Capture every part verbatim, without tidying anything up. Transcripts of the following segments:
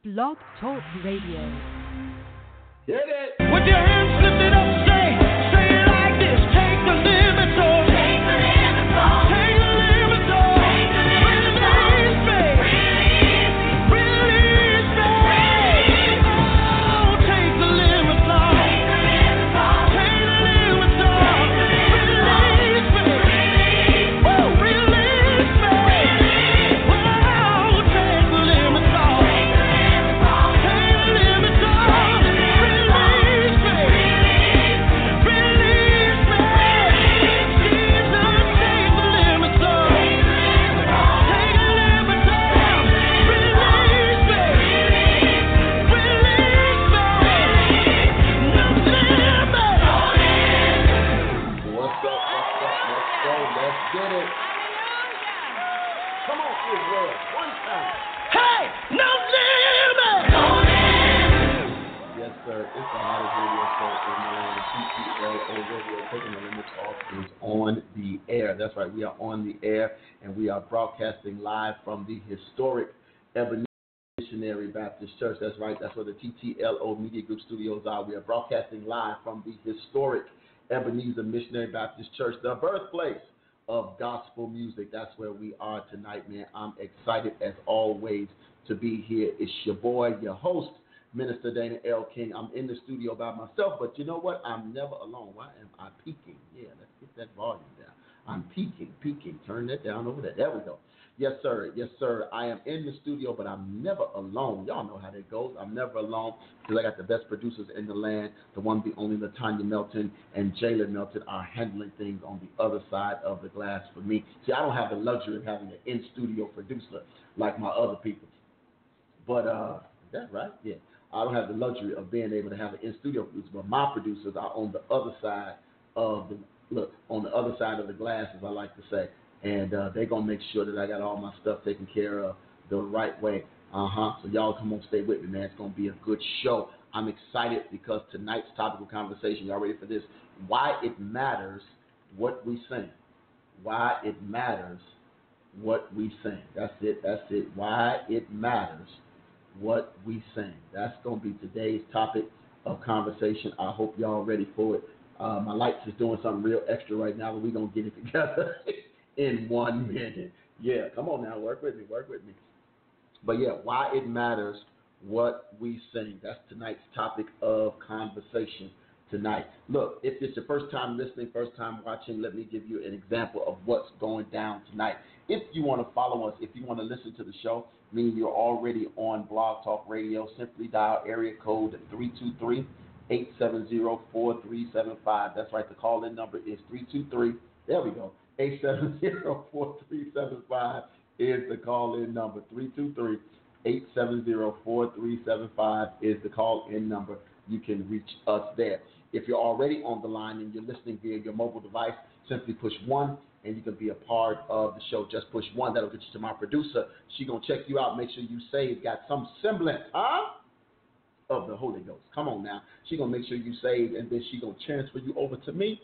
Blog Talk Radio. Get it! With your hands lifted up, say, say it like this. Take the limits off. Take the limits off. Take the limits off. Take the limits off. Release me. Release me. Release me. Oh, take the limits off. Take the limits off. Take the limits off. Release me. Woo, release me. Wow, take the limits off. Take the limits off. Take the limits off. Taking the Limits Off is on the air. That's right, we are on the air, and we are broadcasting live from the historic Ebenezer Missionary Baptist Church. That's right, that's where the T T L O Media Group studios are. We are broadcasting live from the historic Ebenezer Missionary Baptist Church, the birthplace of gospel music. That's where we are tonight, man. I'm excited as always to be here. It's your boy, your host, Minister Dana L. King. I'm in the studio by myself, but you know what? I'm never alone. Why am I peaking? Yeah, let's get that volume down. I'm peaking, peaking. Turn that down over there. There we go. Yes, sir. Yes, sir. I am in the studio, but I'm never alone. Y'all know how that goes. I'm never alone because I got the best producers in the land. The one, the only, LaTanya Melton and Jalen Melton are handling things on the other side of the glass for me. See, I don't have the luxury of having an in-studio producer like my other people. But, uh, is that right? Yeah. I don't have the luxury of being able to have an in-studio producer, but my producers are on the other side of the look on the other side of the glass, as I like to say, and uh, they're gonna make sure that I got all my stuff taken care of the right way. Uh huh. So y'all come on, stay with me, man. It's gonna be a good show. I'm excited because tonight's topical conversation. Y'all ready for this? Why it matters what we sing. Why it matters what we sing. That's it. That's it. Why it matters what we sing. That's going to be today's topic of conversation. I hope y'all ready for it. Uh, my lights is doing something real extra right now, but we're going to get it together in one minute. Yeah, come on now. Work with me. Work with me. But yeah, why it matters what we sing. That's tonight's topic of conversation tonight. Look, if it's your first time listening, first time watching, let me give you an example of what's going down tonight. If you want to follow us, if you want to listen to the show, meaning you're already on Blog Talk Radio, simply dial area code three two three, eight seven zero, four three seven five. That's right, the call-in number is three two three, there we go, eight seven zero, four three seven five is the call-in number. three two three, eight seven zero, four three seven five is the call-in number. You can reach us there. If you're already on the line and you're listening via your mobile device, simply push one and you can be a part of the show. Just push one. That'll get you to my producer. She going to check you out. Make sure you saved. Got some semblance, huh? Of the Holy Ghost. Come on now. She going to make sure you saved, and then she going to transfer you over to me,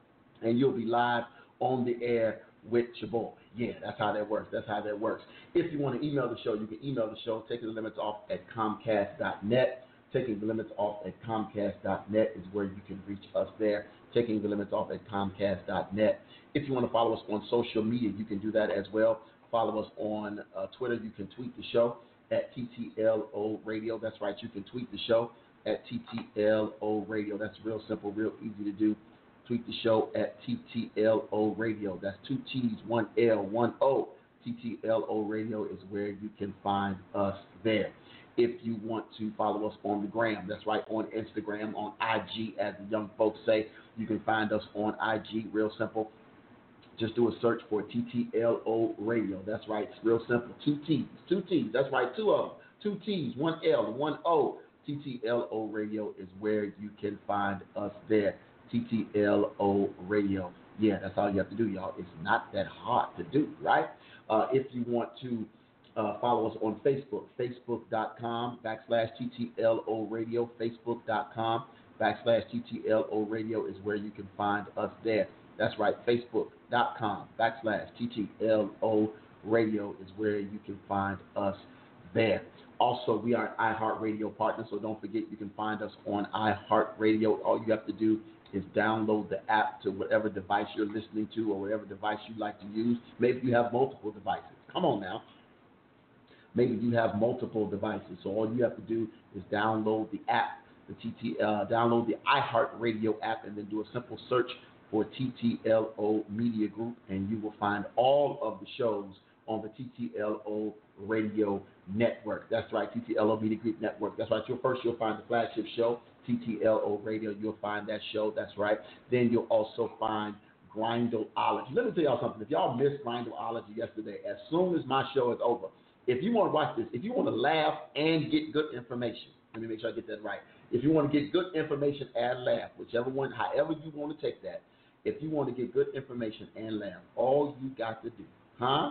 and you'll be live on the air with your boy. Yeah, that's how that works. That's how that works. If you want to email the show, you can email the show. Taking the Limits Off at comcast dot net. Taking the Limits Off at comcast dot net is where you can reach us there. Taking the Limits Off at comcast dot net. If you want to follow us on social media, you can do that as well. Follow us on uh, Twitter. You can tweet the show at T T L O Radio. That's right. You can tweet the show at T T L O Radio. That's real simple, real easy to do. Tweet the show at T T L O Radio. That's two T's, one L, one O. T T L O Radio is where you can find us there. If you want to follow us on the gram, that's right, on Instagram, on I G, as the young folks say, you can find us on I G, real simple. Just do a search for T T L O Radio. That's right. It's real simple. Two T's. Two T's. That's right. Two of them. Two T's. One L. One O. T T L O Radio is where you can find us there. T T L O Radio. Yeah, that's all you have to do, y'all. It's not that hard to do, right? Uh, if you want to uh, follow us on Facebook, facebook.com backslash TTLO Radio. Facebook.com backslash TTLO Radio is where you can find us there. That's right. Facebook.com backslash TTLO Radio is where you can find us there. Also, we are an iHeartRadio partner, so don't forget you can find us on iHeartRadio. All you have to do is download the app to whatever device you're listening to or whatever device you like to use. Maybe you have multiple devices. Come on now. Maybe you have multiple devices, so all you have to do is download the app, the T T, uh, download the iHeartRadio app, and then do a simple search for T T L O Media Group, and you will find all of the shows on the T T L O Radio Network. That's right, T T L O Media Group Network. That's right. You'll first you'll find the flagship show, T T L O Radio. You'll find that show. That's right. Then you'll also find Grindology. Let me tell y'all something. If y'all missed Grindology yesterday, as soon as my show is over, if you want to watch this, if you want to laugh and get good information, let me make sure I get that right. If you want to get good information and laugh, whichever one, however you want to take that, if you want to get good information and laugh, all you got to do, huh?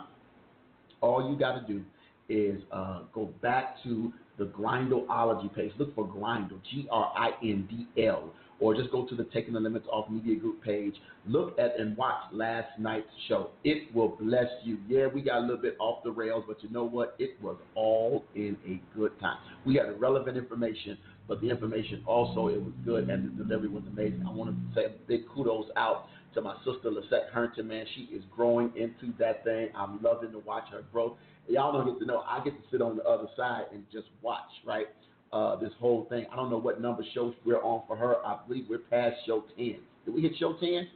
All you got to do is uh, go back to the Grindology page. Look for Grindle, G R I N D L, or just go to the Taking the Limits Off Media Group page. Look at and watch last night's show. It will bless you. Yeah, we got a little bit off the rails, but you know what? It was all in a good time. We had relevant information, but the information also, it was good, and the delivery was amazing. I want to say a big kudos out to my sister, Lisette Herrington, man. She is growing into that thing. I'm loving to watch her grow. Y'all don't get to know, I get to sit on the other side and just watch, right? Uh, this whole thing. I don't know what number shows we're on for her. I believe we're past show ten. Did we hit show ten?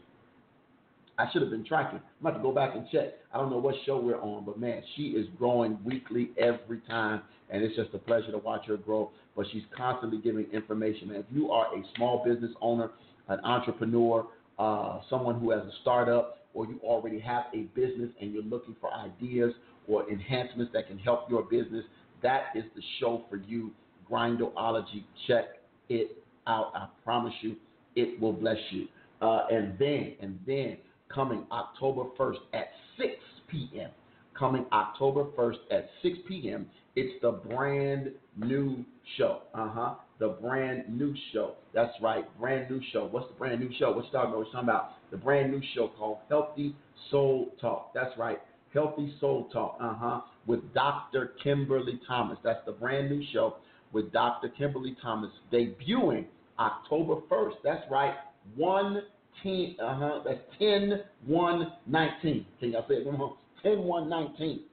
I should have been tracking. I'm about to go back and check. I don't know what show we're on, but man, she is growing weekly every time, and it's just a pleasure to watch her grow. But she's constantly giving information, man. If you are a small business owner, an entrepreneur, uh, someone who has a startup, or you already have a business and you're looking for ideas or enhancements that can help your business, that is the show for you. Grindology, check it out. I promise you, it will bless you. Uh, and then, and then, coming October first at six p.m., coming October first at six p.m., it's the brand new show. Uh-huh. The brand new show. That's right, brand new show. What's the brand new show? What's talking about? What's talking about? The brand new show called Healthy Soul Talk. That's right, Healthy Soul Talk. Uh-huh. With Doctor Kimberly Thomas. That's the brand new show with Doctor Kimberly Thomas, debuting October first. That's right, one ten, uh-huh, that's ten one nineteen. Can y'all say it one more? ten one nineteen.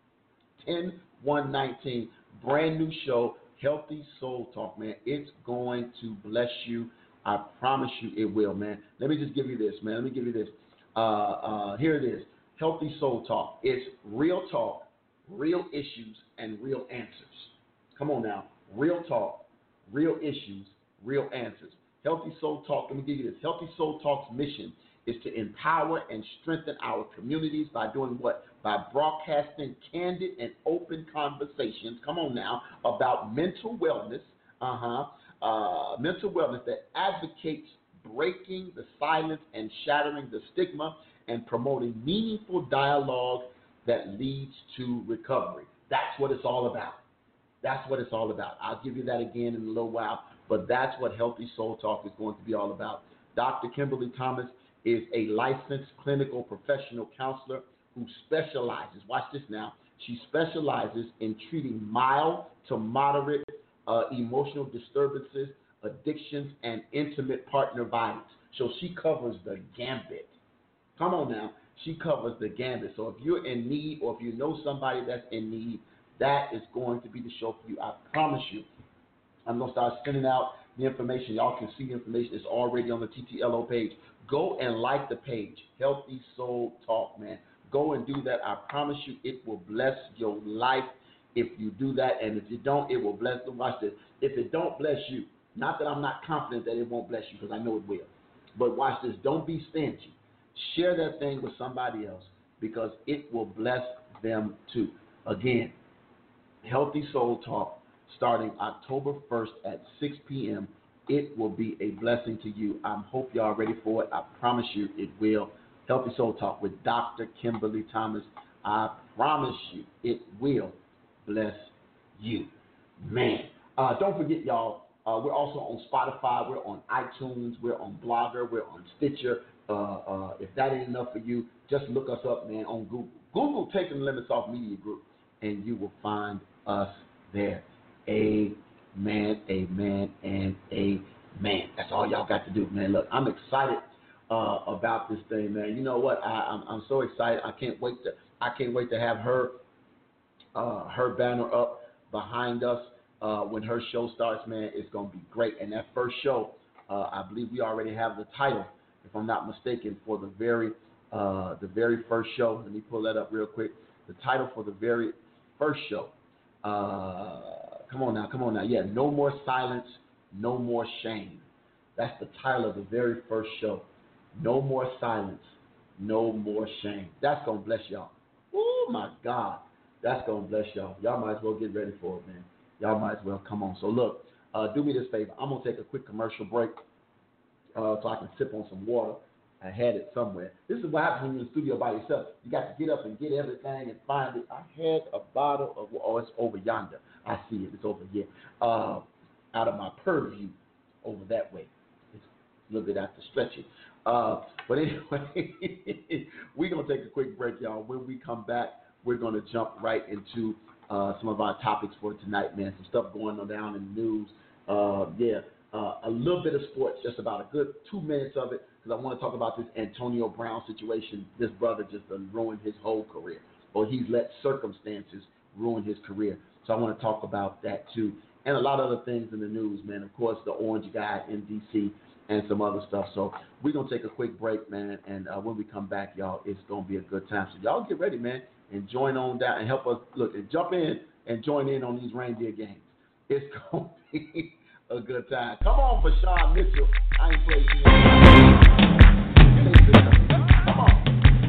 ten one nineteen. Brand new show, Healthy Soul Talk, man. It's going to bless you. I promise you it will, man. Let me just give you this, man. Let me give you this. Uh, uh, here it is. Healthy Soul Talk. It's real talk, real issues, and real answers. Come on now. Real talk, real issues, real answers. Healthy Soul Talk, let me give you this. Healthy Soul Talk's mission is to empower and strengthen our communities by doing what? By broadcasting candid and open conversations, come on now, about mental wellness, uh-huh, uh, mental wellness that advocates breaking the silence and shattering the stigma and promoting meaningful dialogue that leads to recovery. That's what it's all about. That's what it's all about. I'll give you that again in a little while, but that's what Healthy Soul Talk is going to be all about. Doctor Kimberly Thomas is a licensed clinical professional counselor who specializes, watch this now, she specializes in treating mild to moderate uh, emotional disturbances, addictions, and intimate partner violence. So she covers the gambit. Come on now. She covers the gambit. So if you're in need or if you know somebody that's in need, that is going to be the show for you. I promise you. I'm going to start sending out the information. Y'all can see the information. It's already on the T T L O page. Go and like the page. Healthy Soul Talk, man. Go and do that. I promise you it will bless your life if you do that. And if you don't, it will bless the watch this. If it don't bless you, not that I'm not confident that it won't bless you because I know it will. But watch this. Don't be stingy. Share that thing with somebody else because it will bless them too. Again, Healthy Soul Talk starting October first at six p.m. It will be a blessing to you. I hope y'all ready for it. I promise you it will. Healthy Soul Talk with Doctor Kimberly Thomas. I promise you it will bless you. Man, uh, don't forget, y'all, uh, we're also on Spotify. We're on iTunes. We're on Blogger. We're on Stitcher. Uh, uh, if that ain't enough for you, just look us up, man, on Google. Google Taking the Limits Off Media Group, and you will find us there. Amen, amen, and amen. That's all y'all got to do, man. Look, I'm excited uh, about this thing, man. You know what? I, I'm, I'm so excited. I can't wait to I can't wait to have her uh, her banner up behind us uh, when her show starts, man. It's gonna be great. And that first show, uh, I believe we already have the title, if I'm not mistaken, for the very uh, the very first show. Let me pull that up real quick. The title for the very first show. Uh, come on now, come on now. Yeah, No More Silence, No More Shame. That's the title of the very first show. No More Silence, No More Shame. That's gonna bless y'all. Oh my God. That's going to bless y'all. Y'all might as well get ready for it, man. Y'all might as well come on. So, look, uh, do me this favor. I'm going to take a quick commercial break uh, so I can sip on some water. I had it somewhere. This is what happens when you're in the studio by yourself. You got to get up and get everything and find it. I had a bottle of, oh, it's over yonder. I see it. It's over here. Uh, out of my purview, over that way. It's a little bit after stretching. Uh, but anyway, we're going to take a quick break, y'all. When we come back, we're going to jump right into uh, some of our topics for tonight, man. Some stuff going on down in the news. Uh, yeah, uh, a little bit of sports, just about a good two minutes of it, because I want to talk about this Antonio Brown situation. This brother just done ruined his whole career, or he's let circumstances ruin his career. So I want to talk about that too, and a lot of other things in the news, man. Of course, the orange guy in D C and some other stuff. So we're going to take a quick break, man, and uh, when we come back, y'all, it's going to be a good time. So y'all get ready, man. And join on down and help us look and jump in and join in on these reindeer games. It's gonna be a good time. Come on, Vashawn Mitchell. I ain't played you. Come on.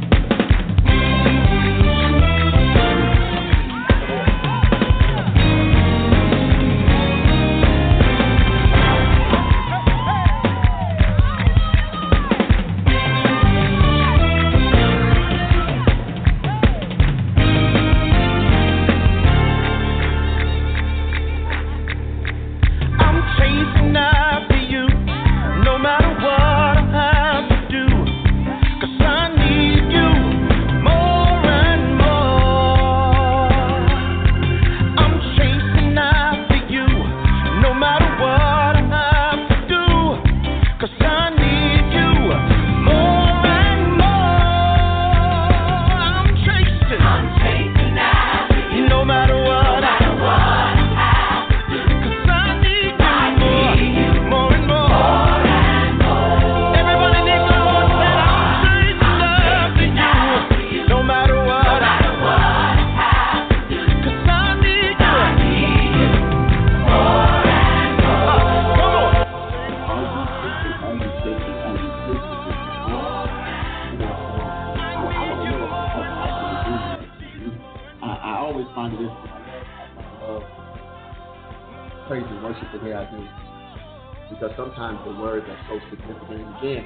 Sometimes the words are so significant. And again,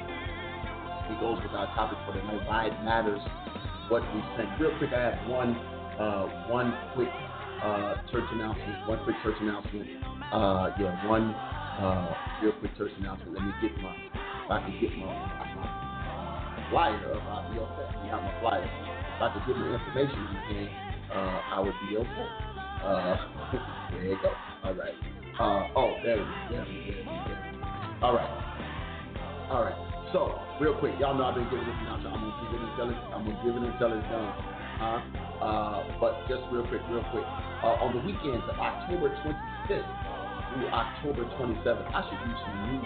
it goes with our topic for the night. Why it matters what we think. Real quick, I have one, uh, one quick uh, church announcement. One quick church announcement. Uh, yeah, one uh, real quick church announcement. Let me get my, if I can get my, my flyer up, I'll be okay. Not my flyer. If I could get my information again, uh, I would be okay. Uh, there you go. All right. Uh, oh, there it is. There it is. There it is. There it is. All right. All right. So, real quick, y'all know I've been giving this announcement. I'm going to give it until it's, I'm going to give it until it's done. Uh, uh, but just real quick, real quick. Uh, on the weekends of October twenty-fifth through October twenty-seventh, I should do some music.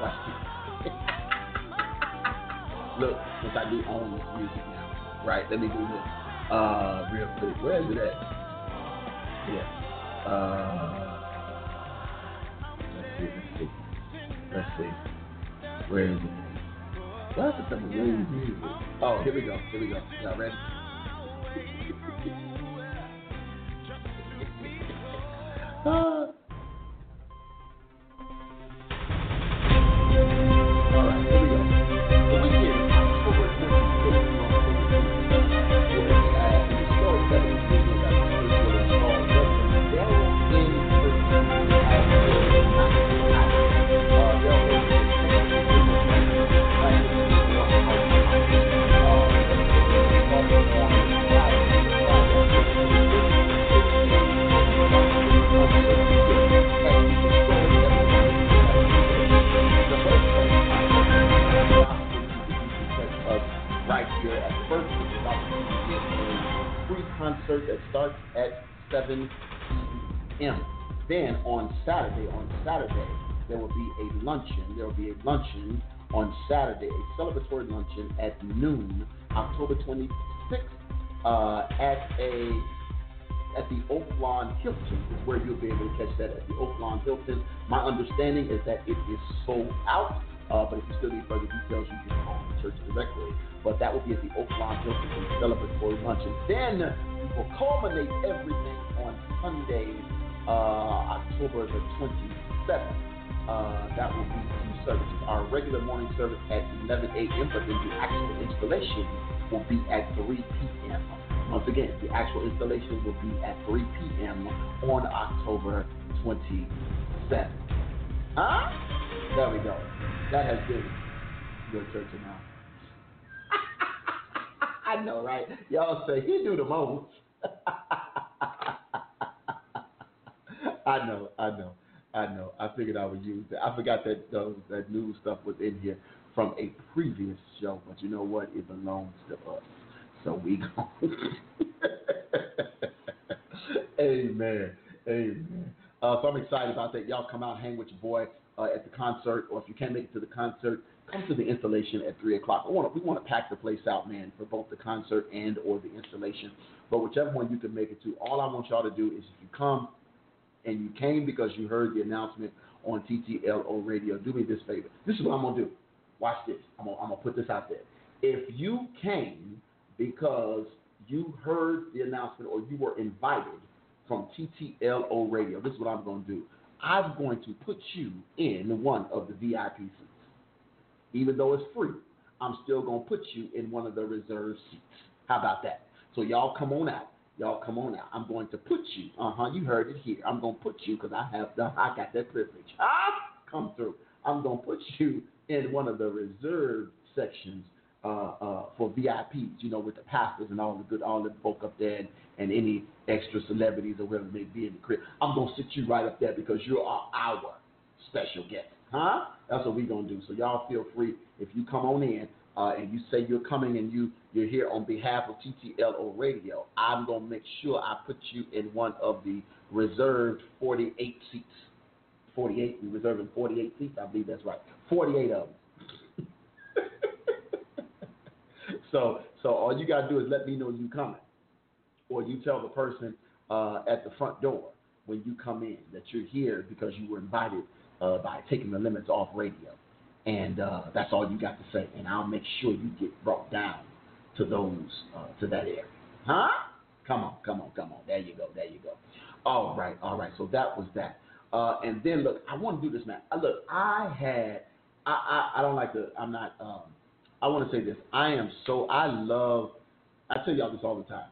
Look, since I do own this music now. Right, let me do this. Uh, real quick. Where is it at? Yeah. Uh, let's see, let's see. Let's see. Where is it? What's the type of music? Oh, here we go. Here we go. Y'all ready? uh, all right, here we go. The weekend, October twenty-fifth. The story that is being about is called Daryl in Right here at First a free concert that starts at seven p.m. Then on Saturday, on Saturday, there will be a luncheon. There will be a luncheon on Saturday, a celebratory luncheon at noon, October twenty-sixth, uh, at a at the Oaklawn Hilton is where you'll be able to catch that at the Oaklawn Hilton. My understanding is that it is sold out. Uh, but if you still need further details, you can call the church directly. But that will be at the Oaklawn Hilton for the celebratory luncheon. Then we will culminate everything on Sunday, uh, October the twenty-seventh. Uh, that will be two services. Our regular morning service at eleven a.m., but then the actual installation will be at three p.m. Once again, the actual installation will be at three p.m. on October twenty-seventh. Huh? There we go. That has been your church now. I know, right? Y'all say he do the most. I know, I know, I know. I figured I would use that. I forgot that those that news stuff was in here from a previous show, but you know what? It belongs to us. So we go. Amen. Amen. Uh, so I'm excited about that. Y'all come out, hang with your boy uh, at the concert, or if you can't make it to the concert, come to the installation at three o'clock. We want to, we want to pack the place out, man, for both the concert and or the installation. But whichever one you can make it to, all I want y'all to do is if you come and you came because you heard the announcement on T T L O Radio, do me this favor. This is what I'm going to do. Watch this. I'm going I'm to put this out there. If you came because you heard the announcement or you were invited from T T L O Radio, this is what I'm going to do. I'm going to put you in one of the V I P seats. Even though it's free, I'm still going to put you in one of the reserved seats. How about that? So y'all come on out. Y'all come on out. I'm going to put you. Uh-huh, you heard it here. I'm going to put you because I have the, I got that privilege. Ah, come through. I'm going to put you in one of the reserved sections uh, uh, for V I Ps, you know, with the pastors and all the good, all the folk up there and, and any extra celebrities or whatever may be in the crib. I'm going to sit you right up there because you are our special guest. Huh? That's what we're going to do. So y'all feel free if you come on in uh, and you say you're coming and you, you're here on behalf of T T L O Radio, I'm going to make sure I put you in one of the reserved forty-eight seats. forty-eight, we're reserving forty-eight seats. I believe that's right. forty-eight of them. so, so all you got to do is let me know you coming. Or you tell the person uh, at the front door when you come in that you're here because you were invited Uh, by taking the limits off radio. And uh, that's all you got to say. And I'll make sure you get brought down to those, uh, to that area. Huh? Come on, come on, come on. There you go, there you go. All right, all right. So that was that. Uh, and then, look, I want to do this, man. Uh, look, I had, I, I, I don't like to, I'm not, um, I want to say this. I am so, I love, I tell y'all this all the time.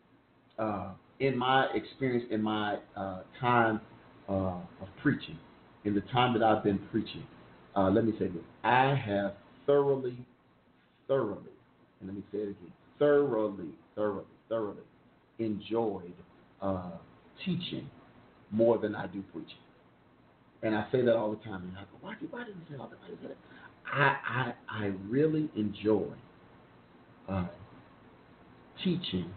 Uh, in my experience, in my uh, time uh, of preaching, in the time that I've been preaching, uh, let me say this. I have thoroughly, thoroughly, and let me say it again, thoroughly, thoroughly, thoroughly enjoyed uh, teaching more than I do preaching. And I say that all the time. And I go, why, why did you say all that? Why did you say that? I, I, I really enjoy uh, teaching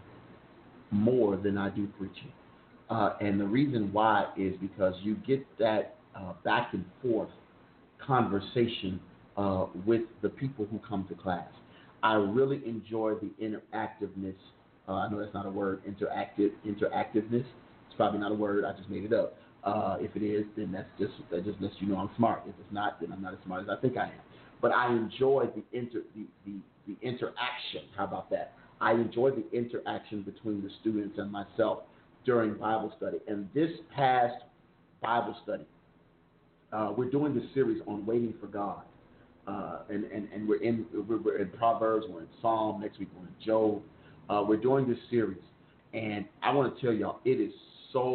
more than I do preaching. Uh, and the reason why is because you get that Uh, back and forth conversation uh, with the people who come to class. I really enjoy the interactiveness. Uh, I know that's not a word, interactive interactiveness. It's probably not a word. I just made it up. Uh, if it is, then that's just that just lets you know I'm smart. If it's not, then I'm not as smart as I think I am. But I enjoy the inter the, the, the interaction. How about that? I enjoy the interaction between the students and myself during Bible study. And this past Bible study, Uh, we're doing this series on waiting for God, uh, and, and, and we're in we're in Proverbs, we're in Psalm, next week we're in Job. Uh, we're doing this series, and I want to tell y'all, it is so,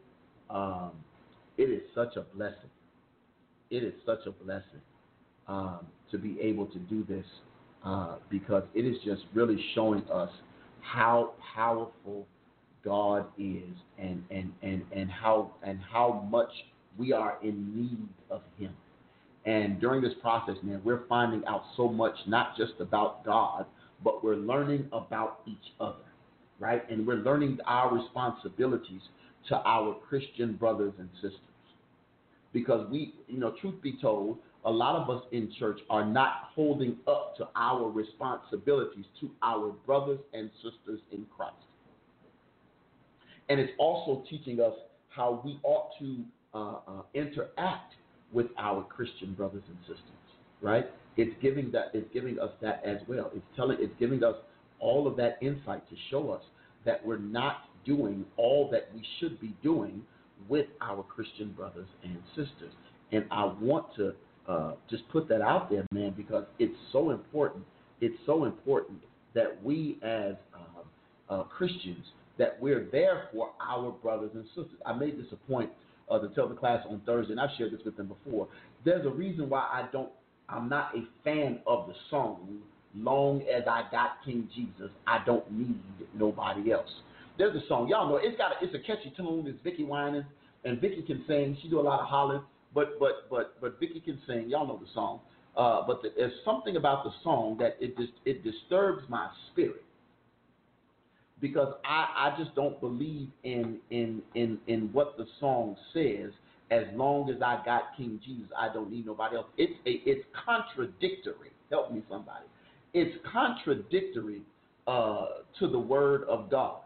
um, it is such a blessing. It is such a blessing um, to be able to do this uh, because it is just really showing us how powerful God is and and and and how and how much we are in need of Him. And during this process, man, we're finding out so much, not just about God, but we're learning about each other, right? And we're learning our responsibilities to our Christian brothers and sisters. Because we, you know, truth be told, a lot of us in church are not holding up to our responsibilities to our brothers and sisters in Christ. And it's also teaching us how we ought to uh, uh, interact with our Christian brothers and sisters, right? It's giving that, it's giving us that as well. It's telling, it's giving us all of that insight to show us that we're not doing all that we should be doing with our Christian brothers and sisters. And I want to uh, just put that out there, man, because it's so important. It's so important that we as uh, uh, Christians, that we're there for our brothers and sisters. I made this a point uh, to tell the class on Thursday, and I've shared this with them before. There's a reason why I don't, I'm not a fan of the song, "Long as I Got King Jesus, I Don't Need Nobody Else." There's a song, y'all know, it's got a, it's a catchy tune. It's Vicki Winans, and Vicki can sing. She do a lot of hollering, but but but but Vicki can sing. Y'all know the song. Uh, but the, there's something about the song that it just it disturbs my spirit, because I, I just don't believe in in in in what the song says. As long as I got King Jesus, I don't need nobody else. It's a, it's contradictory. Help me, somebody. It's contradictory uh, to the Word of God.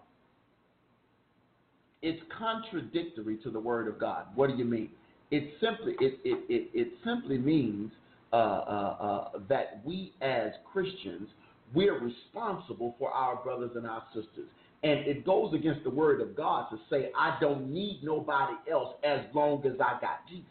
It's contradictory to the Word of God. What do you mean? It simply it it it, it simply means uh, uh, uh, that we as Christians, we're responsible for our brothers and our sisters. And it goes against the Word of God to say, I don't need nobody else as long as I got Jesus.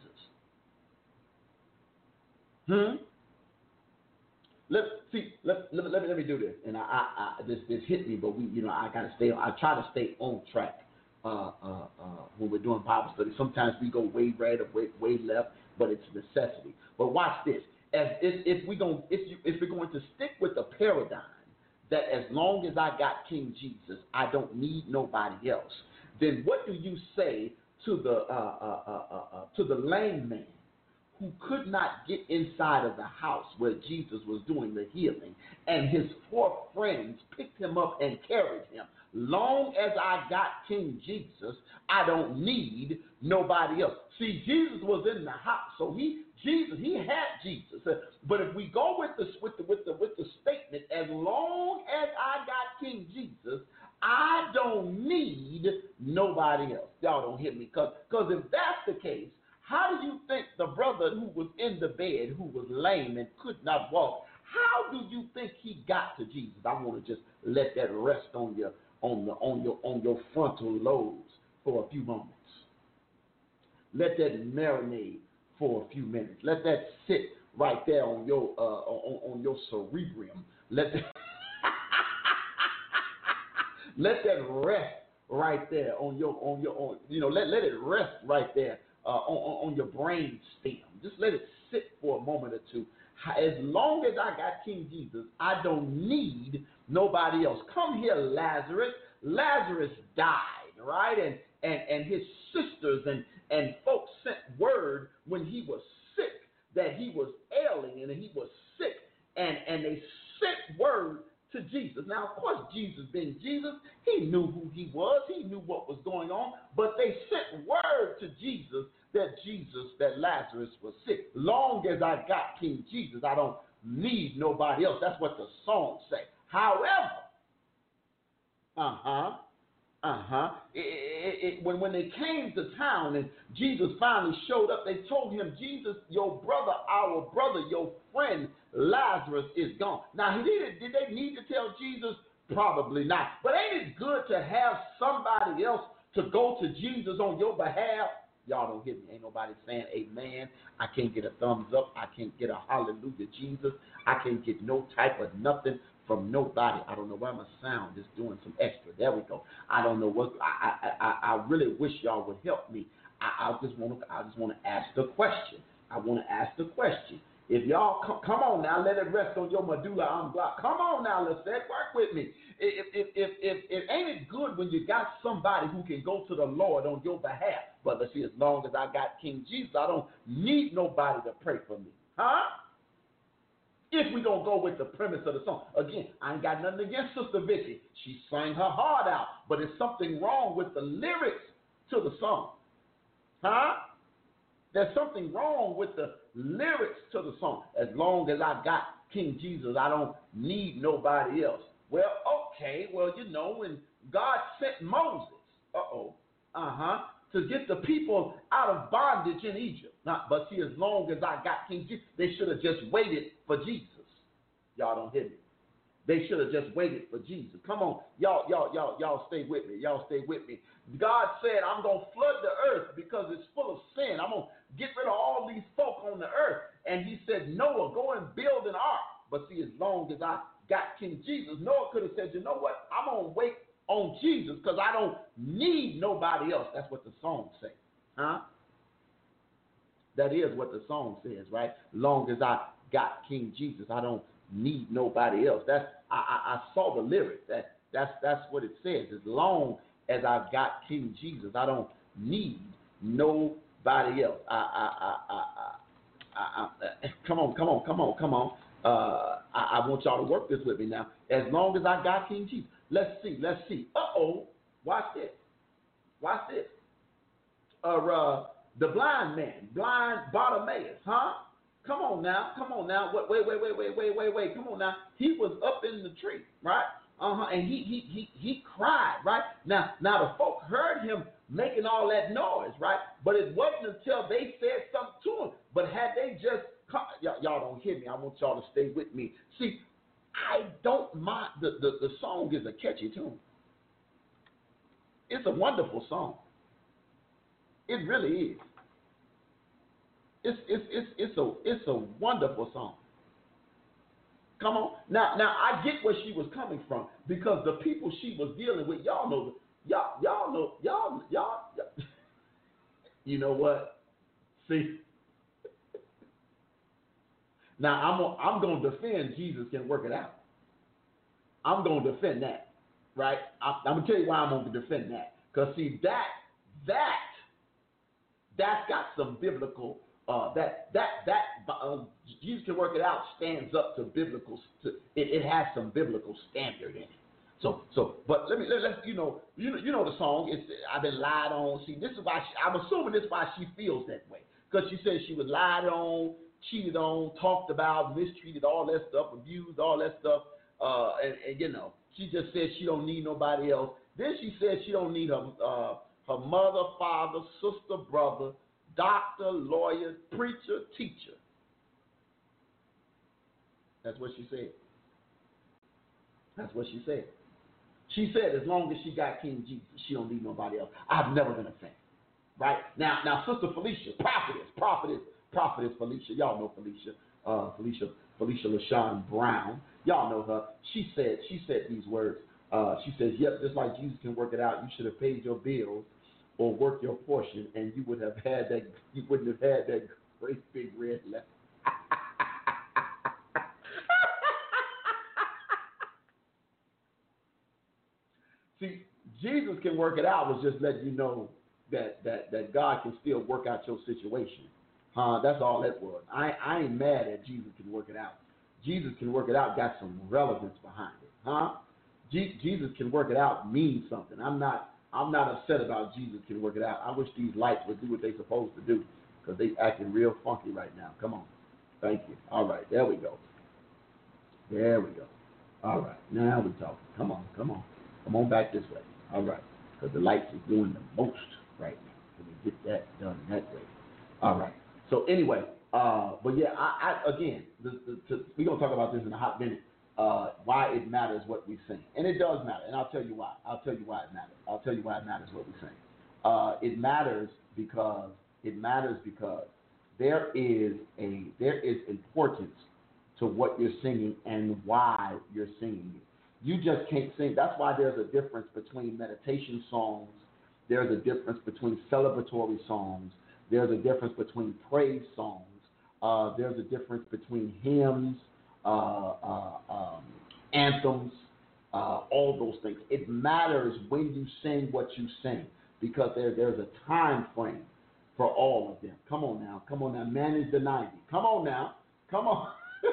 Hmm? Let see. Let, let, let me let me do this. And I, I, I this this hit me, but we, you know, I gotta stay. I try to stay on track uh, uh, uh, when we're doing Bible study. Sometimes we go way right or way, way left, but it's necessity. But watch this. As if, if we going if you if we're going to stick with the paradigm that as long as I got King Jesus, I don't need nobody else, then what do you say to the uh, uh, uh, uh, uh, to the lame man who could not get inside of the house where Jesus was doing the healing, and his four friends picked him up and carried him? Long as I got King Jesus, I don't need nobody else. See, Jesus was in the house, so he Jesus he had Jesus. But if we go with the with the with the with the statement, as long as I got King Jesus, I don't need nobody else. Y'all don't hear me, because because if that's the case, how do you think the brother who was in the bed, who was lame and could not walk, how do you think he got to Jesus? I want to just let that rest on your on the on your on your frontal lobes for a few moments. Let that marinate for a few minutes. Let that sit right there on your uh, on, on your cerebrum. Let that let that rest right there on your on your on you know let let it rest right there uh, on on your brain stem. Just let it sit for a moment or two. As long as I got King Jesus, I don't need nobody else. Come here, Lazarus. Lazarus died, right? And and and his sisters and and folks sent word when he was sick that he was ailing and he was sick, and and they sent word to Jesus. Now, of course, Jesus being Jesus, he knew who he was. He knew what was going on, but they sent word to Jesus that Jesus, that Lazarus was sick. Long as I got King Jesus, I don't need nobody else. That's what the song say. However, uh-huh, uh-huh, it, it, it, when, when they came to town and Jesus finally showed up, they told him, Jesus, your brother, our brother, your friend Lazarus is gone. Now, he did, did they need to tell Jesus? Probably not. But ain't it good to have somebody else to go to Jesus on your behalf? Y'all don't hear me. Ain't nobody saying amen. I can't get a thumbs up. I can't get a hallelujah, Jesus. I can't get no type of nothing from nobody. I don't know why my sound is doing some extra. There we go. I don't know what. I I I, I really wish y'all would help me. I, I just want to. I just want to ask the question. I want to ask the question. If y'all come, come on now, let it rest on your medulla oblongata. Come on now, let's say, work with me. If if if if it ain't it good when you got somebody who can go to the Lord on your behalf. But let's see, as long as I got King Jesus, I don't need nobody to pray for me, huh? If we don't go with the premise of the song. Again, I ain't got nothing against Sister Vicky. She sang her heart out, but there's something wrong with the lyrics to the song. Huh? There's something wrong with the lyrics to the song. As long as I got King Jesus, I don't need nobody else. Well, okay, well, you know, when God sent Moses, uh-oh, uh-huh, to get the people out of bondage in Egypt. Now, but see, as long as I got King Jesus, they should have just waited for Jesus. Y'all don't hear me. They should have just waited for Jesus. Come on, y'all, y'all, y'all, y'all stay with me. Y'all stay with me. God said, I'm going to flood the earth because it's full of sin. I'm going to get rid of all these folk on the earth. And he said, Noah, go and build an ark. But see, as long as I got King Jesus, Noah could have said, you know what? I'm going to wait on Jesus because I don't need nobody else. That's what the song says. Huh? That is what the song says, right? Long as I got King Jesus, I don't need nobody else. That's I, I, I saw the lyrics. That that's that's what it says. As long as I've got King Jesus, I don't need nobody else. I I I I, I, I, I come on, come on, come on, come on. Uh, I, I want y'all to work this with me now. As long as I got King Jesus. Let's see, let's see. Uh-oh, watch this. Watch this. Uh, uh, the blind man, blind Bartimaeus, huh? Come on now, come on now. Wait, wait, wait, wait, wait, wait, wait, wait. Come on now. He was up in the tree, right? Uh-huh. And he he he he cried, right? Now, now the folk heard him making all that noise, right? But it wasn't until they said something to him. But had they just come, y'all, y'all don't hear me. I want y'all to stay with me. See, I don't mind. The, the, the song is a catchy tune. It's a wonderful song. It really is. It's it's it's it's a it's a wonderful song. Come on. Now now I get where she was coming from because the people she was dealing with, y'all know y'all y'all know y'all y'all, y'all you know what? See. Now I'm gonna, I'm going to defend Jesus can work it out. I'm going to defend that, right? I, I'm going to tell you why I'm going to defend that. Because see that that that's got some biblical uh, that that that uh, Jesus can work it out stands up to biblical. To, it, it has some biblical standard in it. So so but let me let, let's you know you know you know the song. It's I've been lied on. See, this is why she, I'm assuming this is why she feels that way because she said she was lied on, cheated on, talked about, mistreated, all that stuff, abused, all that stuff, uh, and, and you know, she just said she don't need nobody else. Then she said she don't need her uh, her mother, father, sister, brother, doctor, lawyer, preacher, teacher. That's what she said. That's what she said. She said as long as she got King Jesus, she don't need nobody else. I've never been a fan. Right? Now, now, Sister Felicia, prophetess, prophetess, prophetess Felicia. Y'all know Felicia. Uh, Felicia, Felicia LaShawn Brown. Y'all know her. She said, she said these words. Uh, she says, yep, just like Jesus can work it out, you should have paid your bills or worked your portion, and you would have had that, you wouldn't have had that great big red letter. See, Jesus can work it out was just letting you know that, that, that God can still work out your situation. Uh, that's all that was. I, I ain't mad at Jesus can work it out. Jesus can work it out got some relevance behind it. Huh? G- Jesus can work it out means something. I'm not I'm not upset about Jesus can work it out. I wish these lights would do what they're supposed to do because they acting real funky right now. Come on. Thank you. All right. There we go. There we go. All right. Now we're talking. Come on. Come on. Come on back this way. All right. Because the lights is doing the most right now. Let me get that done that way. All right. So anyway, uh, but yeah, I, I again, the, the, the, we're going to talk about this in a hot minute. Uh, why it matters what we sing. And it does matter. And I'll tell you why. I'll tell you why it matters. I'll tell you why it matters what we sing. Uh, it matters because it matters because there is a there is importance to what you're singing and why you're singing it. You just can't sing. That's why there's a difference between meditation songs. There's a difference between celebratory songs. There's a difference between praise songs. Uh, there's a difference between hymns, uh, uh, um, anthems, uh, all those things. It matters when you sing what you sing because there, there's a time frame for all of them. Come on now. Come on now. Manage the ninety. Come on now. Come on.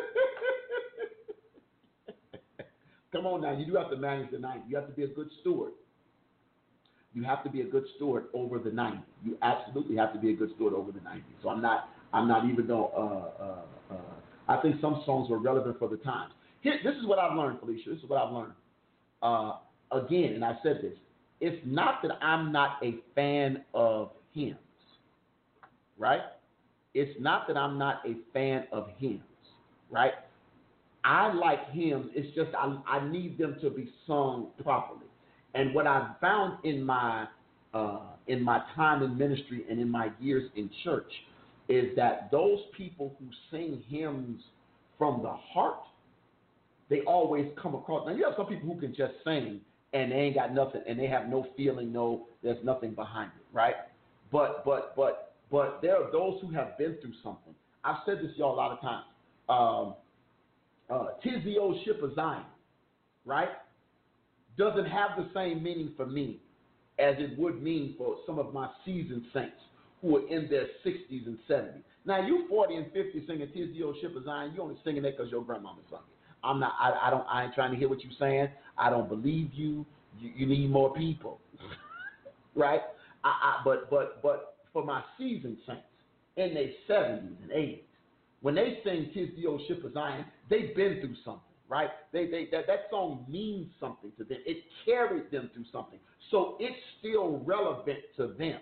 Come on now. You do have to manage the ninety. You have to be a good steward. You have to be a good steward over the ninety. You absolutely have to be a good steward over the ninety. So I'm not, I'm not even going to, uh, uh, uh, I think some songs are relevant for the times. Here, this is what I've learned, Felicia. This is what I've learned. Uh, again, and I said this, it's not that I'm not a fan of hymns, right? It's not that I'm not a fan of hymns, right? I like hymns. It's just I, I need them to be sung properly. And what I've found in my uh, in my time in ministry and in my years in church is that those people who sing hymns from the heart, they always come across. Now you have some people who can just sing and they ain't got nothing, and they have no feeling, no, there's nothing behind it, right? But but but but there are those who have been through something. I've said this to y'all a lot of times. Um, uh, "'Tis the Old Ship of Zion," right? Doesn't have the same meaning for me as it would mean for some of my seasoned saints who are in their sixties and seventies. Now, you forty and fifty singing "'Tis the Old Ship of Zion," you only singing that because your grandmama sung it. I'm not. I, I don't. I ain't trying to hear what you're saying. I don't believe you. You, you need more people, right? I, I, but but but for my seasoned saints in their seventies and eighties, when they sing "'Tis the Old Ship of Zion," they've been through something. Right? They, they, that, that song means something to them. It carried them through something. So it's still relevant to them.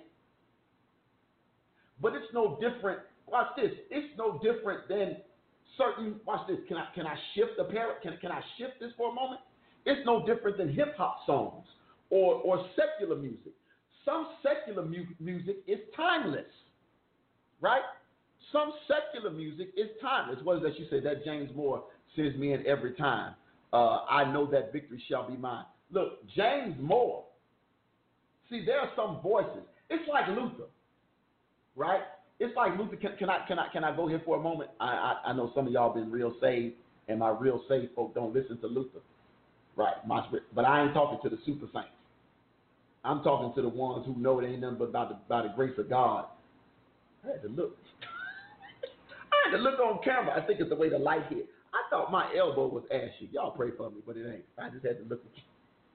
But it's no different. Watch this. It's no different than certain, watch this. Can I, can I shift the parrot? Can, can I shift this for a moment? It's no different than hip hop songs or, or secular music. Some secular mu- music is timeless. Right? Some secular music is timeless. What is that you said? That James Moore sends me in every time. Uh, I know that victory shall be mine. Look, James Moore. See, there are some voices. It's like Luther, right? It's like Luther. Can, can I can I can I go here for a moment? I, I I know some of y'all been real saved, and my real saved folk don't listen to Luther, right? My, but I ain't talking to the super saints. I'm talking to the ones who know it ain't nothing but by the by the grace of God. I had to look. I had to look on camera. I think it's the way the light hit. I thought my elbow was ashy. Y'all pray for me, but it ain't. I just had to look at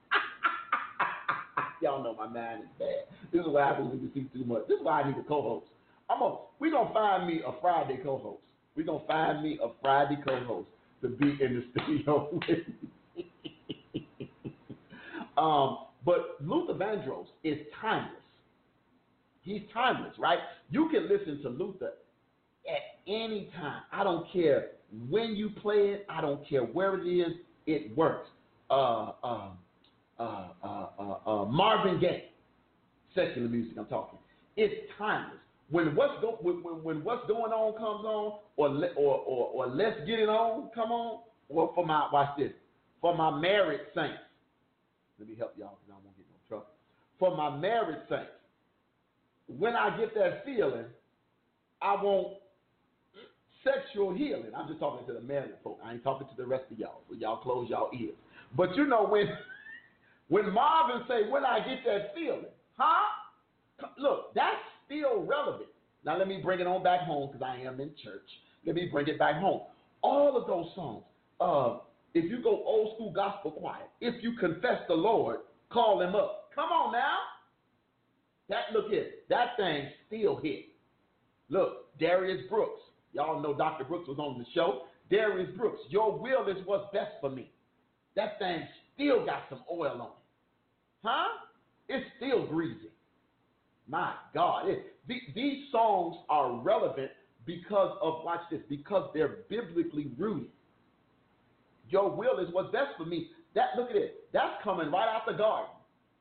you. Y'all know my mind is bad. This is what happens when you see too much. This is why I need a co-host. I'm a, we're going to find me a Friday co-host. We're going to find me a Friday co-host to be in the studio with me. um, but Luther Vandross is timeless. He's timeless, right? You can listen to Luther at any time. I don't care when you play it. I don't care where it is. It works. Uh, uh, uh, uh, uh, uh, Marvin Gaye, secular music. I'm talking. It's timeless. When what's go, when, when, when what's going on comes on, or le, or, or or let's get it on, come on. Or for my watch this. For my married saints. Let me help y'all because I won't get no trouble. For my married saints, when I get that feeling, I want sexual healing. I'm just talking to the married folk. I ain't talking to the rest of y'all. So y'all close y'all ears. But you know when when Marvin say, when I get that feeling, huh? Look, that's still relevant. Now let me bring it on back home because I am in church. Let me bring it back home. All of those songs. Uh, if you go old school gospel choir, if you confess the Lord, call him up. Come on now. That look here. That thing still hit. Look, Darius Brooks. Y'all know Doctor Brooks was on the show. Darius Brooks, your will is what's best for me. That thing still got some oil on it. Huh? It's still greasy. My God. It, the, these songs are relevant because of, watch this, because they're biblically rooted. Your will is what's best for me. That, look at it. That's coming right out the garden.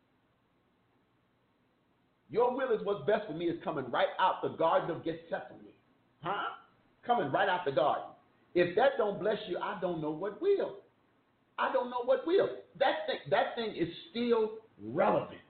Your will is what's best for me is coming right out the Garden of Gethsemane. Huh? Coming right out the garden. If that don't bless you, I don't know what will. I don't know what will. That thing, that thing is still relevant.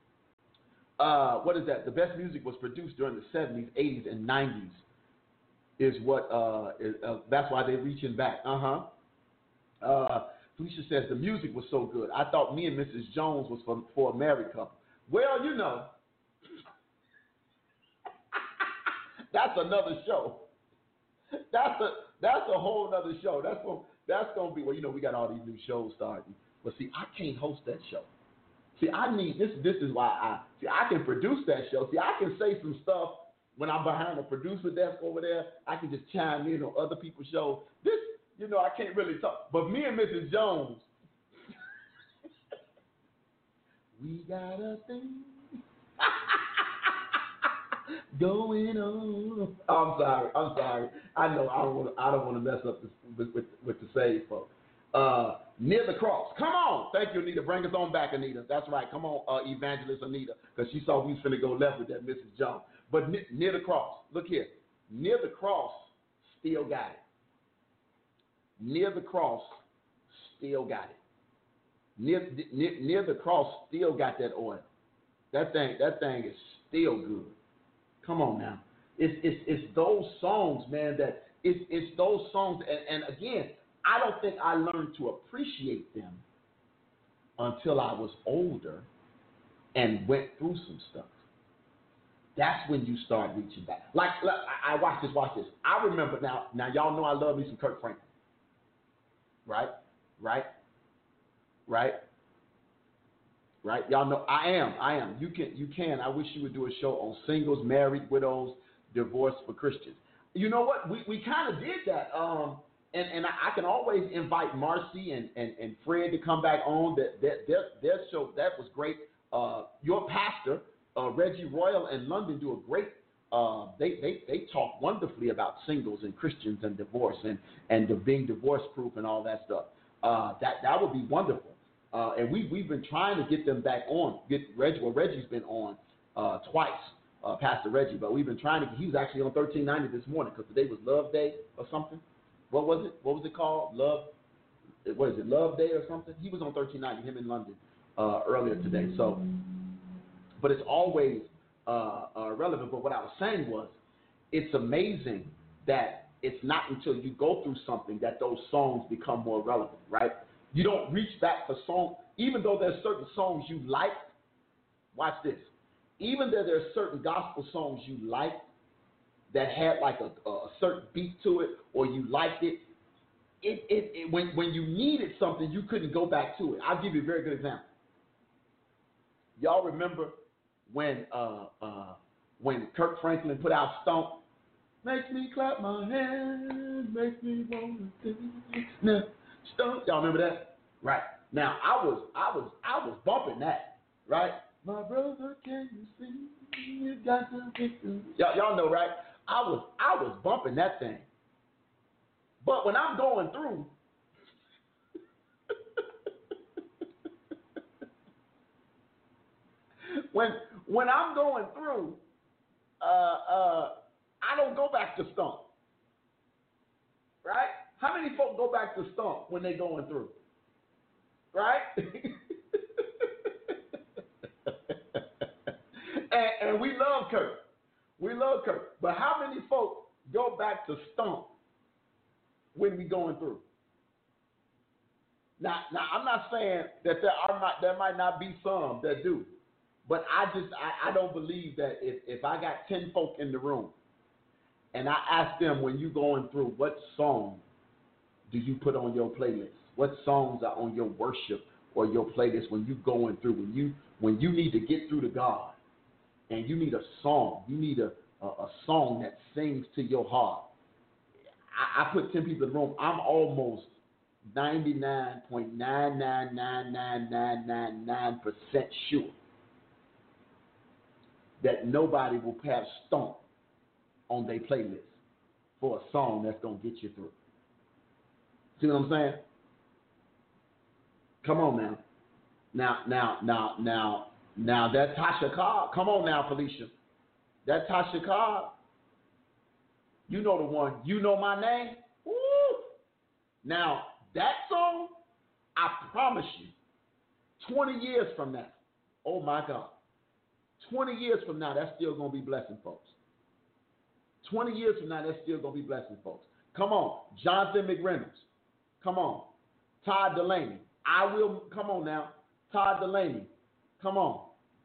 Uh, what is that? The best music was produced during the seventies, eighties, and nineties is what uh, is, uh that's why they're reaching back. Uh-huh. Uh Felicia says the music was so good. I thought Me and Missus Jones was for, for a married couple. Well, you know, that's another show. That's a that's a whole other show. That's gonna that's gonna be well, you know, we got all these new shows starting. But see, I can't host that show. See, I need this. This is why I see. I can produce that show. See, I can say some stuff when I'm behind the producer desk over there. I can just chime in on other people's shows. This, you know, I can't really talk. But Me and Missus Jones, we got a thing going on. I'm sorry. I'm sorry. I know I don't want. I don't want to mess up this, with, with with the save folks. Uh, near the cross. Come on. Thank you, Anita. Bring us on back, Anita. That's right. Come on, uh, Evangelist Anita, because she saw we was finna go left with that Missus Jones. But ne- near the cross. Look here. Near the cross, still got it. Near the cross, still got it. Near, near, near the cross, still got that oil. That thing, that thing is still good. Come on now. It's it's it's those songs, man. That it's it's those songs, and, and again, I don't think I learned to appreciate them until I was older and went through some stuff. That's when you start reaching back. Like, like I, I watch this, watch this. I remember now. Now y'all know I love me some Kirk Franklin. Right, right, right, right. Y'all know I am. I am. You can. You can. I wish you would do a show on singles, married, widows, divorced for Christians. You know what? We we kind of did that. Um. And, and I, I can always invite Marcy and, and, and Fred to come back on. That, that their, their show, that was great. Uh, your pastor, uh, Reggie Royal in London, do a great. Uh, they, they they talk wonderfully about singles and Christians and divorce and and the being divorce proof and all that stuff. Uh, that that would be wonderful. Uh, and we we've been trying to get them back on. Get Reggie. Well, Reggie's been on uh, twice, uh, Pastor Reggie, but we've been trying to. He was actually on thirteen ninety this morning because today was Love Day or something. What was it? What was it called? Love. What is it? Love Day or something? He was on thirteen ninety. Him in London uh, earlier today. So, but it's always uh, uh, relevant. But what I was saying was, it's amazing that it's not until you go through something that those songs become more relevant, right? You don't reach back for songs, even though there's certain songs you like. Watch this. Even though there's certain gospel songs you like, that had like a, a certain beat to it, or you liked it, it, it, it when when you needed something, you couldn't go back to it. I'll give you a very good example. Y'all remember when uh, uh, when Kirk Franklin put out "Stomp"? Makes me clap my hands, makes me want to sing. Now, stomp. Y'all remember that? Right. Now I was I was I was bumping that. Right. My brother, can you see? You got the victory. Y'all, y'all know, right? I was I was bumping that thing. But when I'm going through, when when I'm going through, uh, uh, I don't go back to Stomp. Right? How many folk go back to Stomp when they're going through? Right? and, and we love Kirk. We love Kirk, but how many folk go back to Stomp when we going through? Now, now I'm not saying that there are not, there might not be some that do, but I just I, I don't believe that if, if I got ten folk in the room and I ask them when you going through, what song do you put on your playlist? What songs are on your worship or your playlist when you going through, when you when you need to get through to God? And you need a song. You need a, a, a song that sings to your heart. I, I put ten people in the room. I'm almost ninety-nine point nine nine nine nine nine nine nine percent sure that nobody will have Stomp on their playlist for a song that's going to get you through. See what I'm saying? Come on now. Now, now, now, now. Now, that Tasha Cobb, come on now, Felicia. That Tasha Cobb, you know the one, You Know My Name. Woo! Now, that song, I promise you, twenty years from now, oh my God, twenty years from now, that's still going to be blessing folks. twenty years from now, they're still going to be blessing folks. Come on. Jonathan McReynolds. Come on. Todd Delaney. I will. Come on now. Todd Delaney. Come on.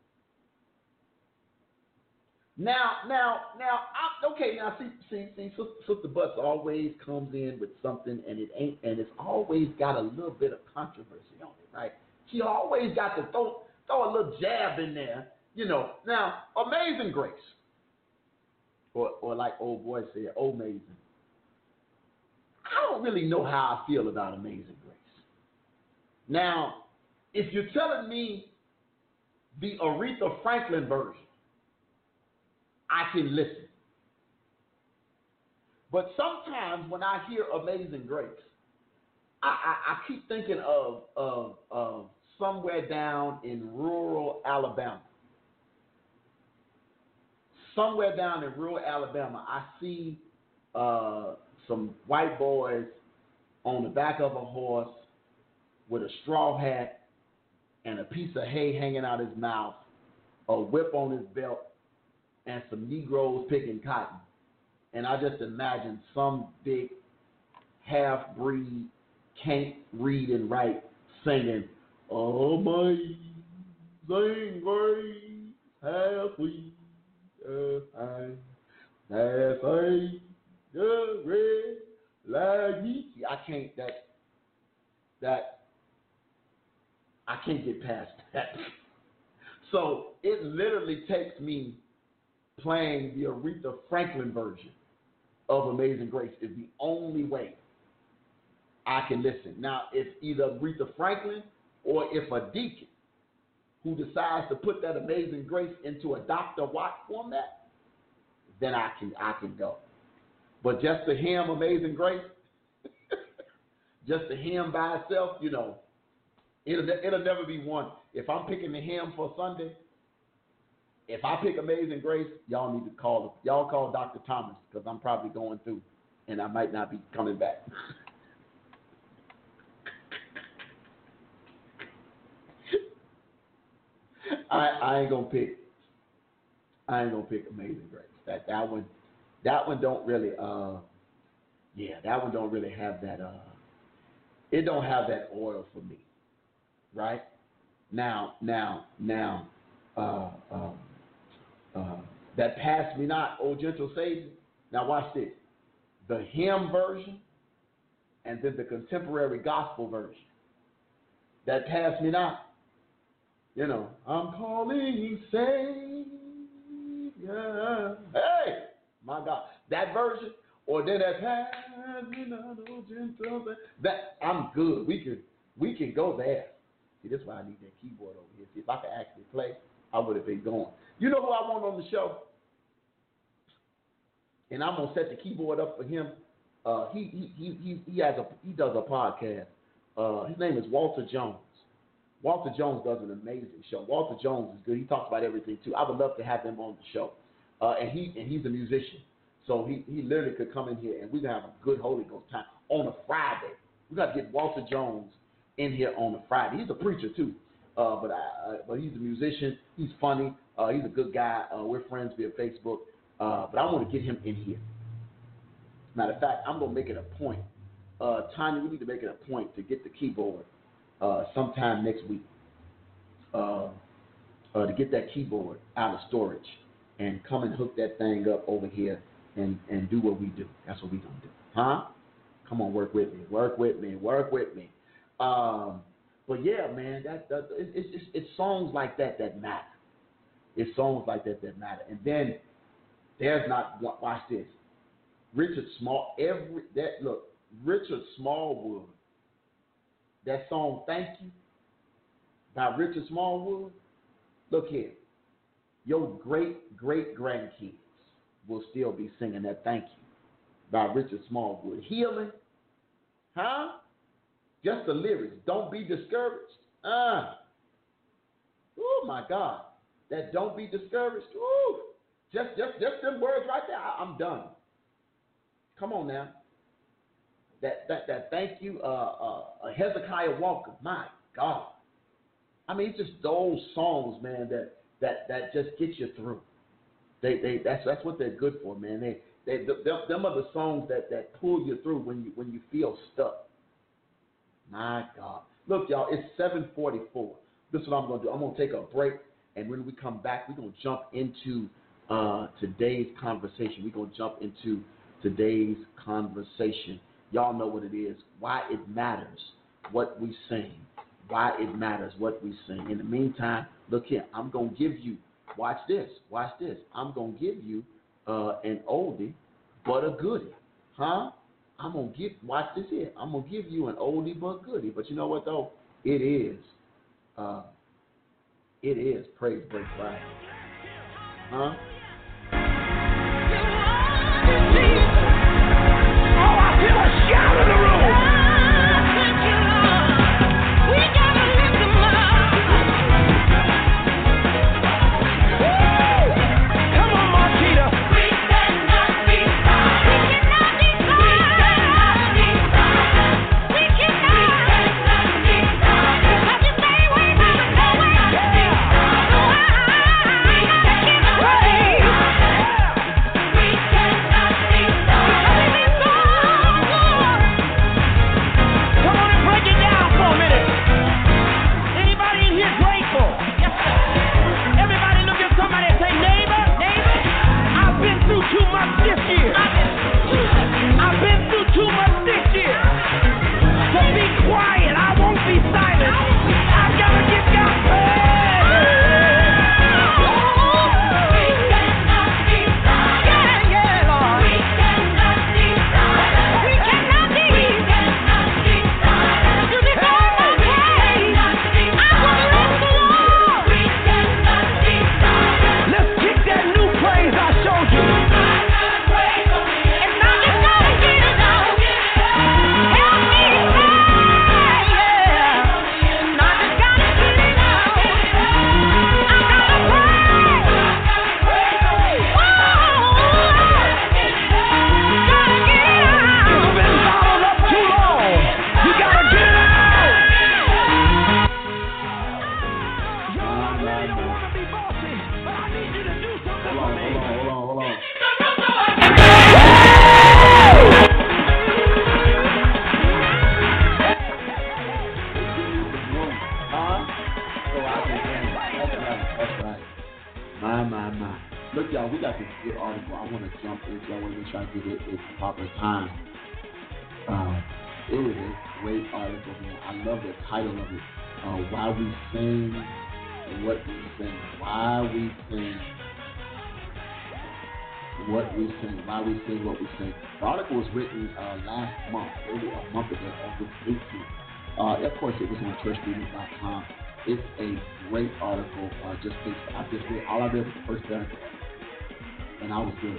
Now, now, now, I, okay, now, see, see, see, Sister, Sister Butts always comes in with something, and it ain't, and it's always got a little bit of controversy on it, right? She always got to throw, throw a little jab in there, you know. Now, Amazing Grace, or, or like old boy said, Amazing. I don't really know how I feel about Amazing Grace. Now, if you're telling me the Aretha Franklin version, I can listen. But sometimes when I hear Amazing Grace, I, I, I keep thinking of, of, of somewhere down in rural Alabama. Somewhere down in rural Alabama, I see uh, some white boys on the back of a horse with a straw hat and a piece of hay hanging out his mouth, a whip on his belt, and some Negroes picking cotton. And I just imagine some big half-breed, can't read and write, singing, "Oh my, sing grace, have we a time, that I the red like me." I can't, that, that, I can't get past that. So it literally takes me playing the Aretha Franklin version of Amazing Grace is the only way I can listen. Now, if either Aretha Franklin or if a deacon who decides to put that Amazing Grace into a Doctor Watt format, then I can I can go. But just to him Amazing Grace, just to him by itself, you know, it'll it'll never be one. If I'm picking the hymn for Sunday, if I pick Amazing Grace, y'all need to call y'all call Doctor Thomas, because I'm probably going through and I might not be coming back. I, I ain't gonna pick. I ain't gonna pick Amazing Grace. That that one, that one don't really. Uh, yeah, that one don't really have that. Uh, it don't have that oil for me, right? Now, now, now, uh, uh, uh, that Pass Me Not, O Gentle Savior. Now watch this: the hymn version, and then the contemporary gospel version. That Pass Me Not. You know, I'm calling Savior. Hey, my God, that version, or then that Pass Me Not, O Gentle Savior. That I'm good. We can we can go there. See, that's why I need that keyboard over here. See, if I could actually play, I would have been going. You know who I want on the show? And I'm gonna set the keyboard up for him. Uh, he he he he he has a he does a podcast. Uh, his name is Walter Jones. Walter Jones does an amazing show. Walter Jones is good. He talks about everything too. I would love to have him on the show. Uh, and he and he's a musician, so he he literally could come in here and we can have a good Holy Ghost time on a Friday. We got to get Walter Jones in here on a Friday. He's a preacher too, uh, but I, uh, but he's a musician. He's funny. Uh, he's a good guy. Uh, we're friends via Facebook. Uh, but I want to get him in here. Matter of fact, I'm gonna make it a point. Uh, Tanya, we need to make it a point to get the keyboard uh, sometime next week. Uh, uh, to get that keyboard out of storage and come and hook that thing up over here and, and do what we do. That's what we gonna do, huh? Come on, work with me, work with me, work with me. Um, but yeah, man, that, that it, it's, it's it's songs like that that matter. It's songs like that that matter. And then there's not, watch this, Richard Small. Every that look, Richard Smallwood. That song "Thank You" by Richard Smallwood. Look here, your great great grandkids will still be singing that "Thank You" by Richard Smallwood. Healing, huh? Just the lyrics. Don't be discouraged. Ah. Oh my God. That "Don't be discouraged." Ooh. Just just just them words right there. I, I'm done. Come on now. That that that "Thank You," uh, uh, uh, Hezekiah Walker. My God. I mean, it's just those songs, man, that that that just get you through. They, they, that's that's what they're good for, man. They, they, them, them are the songs that, that pull you through when you when you feel stuck. My God, look, y'all, it's seven forty-four. This is what I'm gonna do. I'm gonna take a break, and when we come back, we're gonna jump into uh, today's conversation. We're gonna jump into today's conversation. Y'all know what it is. Why it matters what we sing. Why it matters what we sing. In the meantime, look here. I'm gonna give you. Watch this. Watch this. I'm going to give you uh, an oldie, but a goodie. Huh? I'm going to give, watch this here. I'm going to give you an oldie, but goodie. But you know what, though? It is, uh, it is Praise Break Friday. Huh? Oh, I feel a shout in the room. church meetings dot com. It's a great article. Uh, just I just read all I read was the first paragraph, and I was good.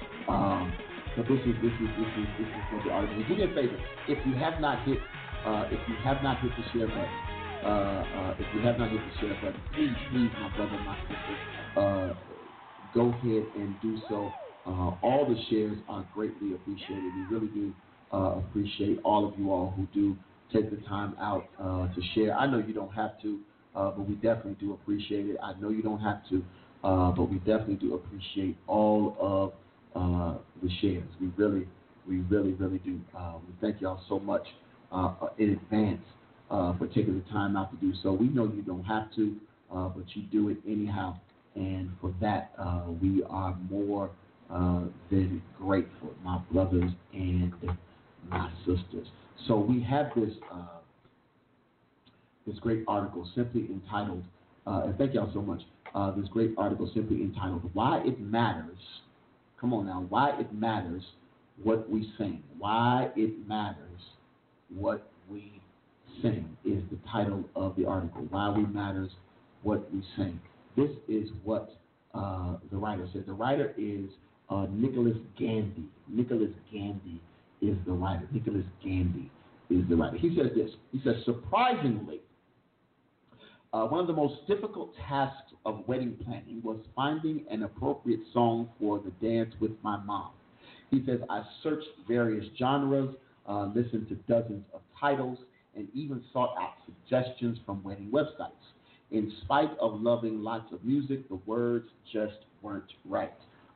Um, but this is this is this is this is what the article. Do me a favor, if you have not hit uh, if you have not hit the share button, uh, uh, if you have not hit the share button, please, please, my brother, my sister, uh, go ahead and do so. Uh, all the shares are greatly appreciated. We really do uh, appreciate all of you all who do take the time out uh, to share. I know you don't have to, uh, but we definitely do appreciate it. I know you don't have to, uh, but we definitely do appreciate all of uh, the shares. We really, we really, really do. Uh, we thank y'all so much uh, in advance uh, for taking the time out to do so. We know you don't have to, uh, but you do it anyhow. And for that, uh, we are more uh, than grateful, my brothers and my sisters. So we have this uh, this great article simply entitled, uh, and thank y'all so much, uh, this great article simply entitled, Why It Matters, come on now, Why It Matters What We Sing. Why It Matters What We Sing is the title of the article. Why We Matters What We Sing. This is what uh, the writer said. The writer is uh, Nicholas Gandy. Nicholas Gandy is the writer. Nicholas Gandy is the writer. He says this. He says, surprisingly, uh, one of the most difficult tasks of wedding planning was finding an appropriate song for the dance with my mom. He says, I searched various genres, uh, listened to dozens of titles, and even sought out suggestions from wedding websites. In spite of loving lots of music, the words just weren't right.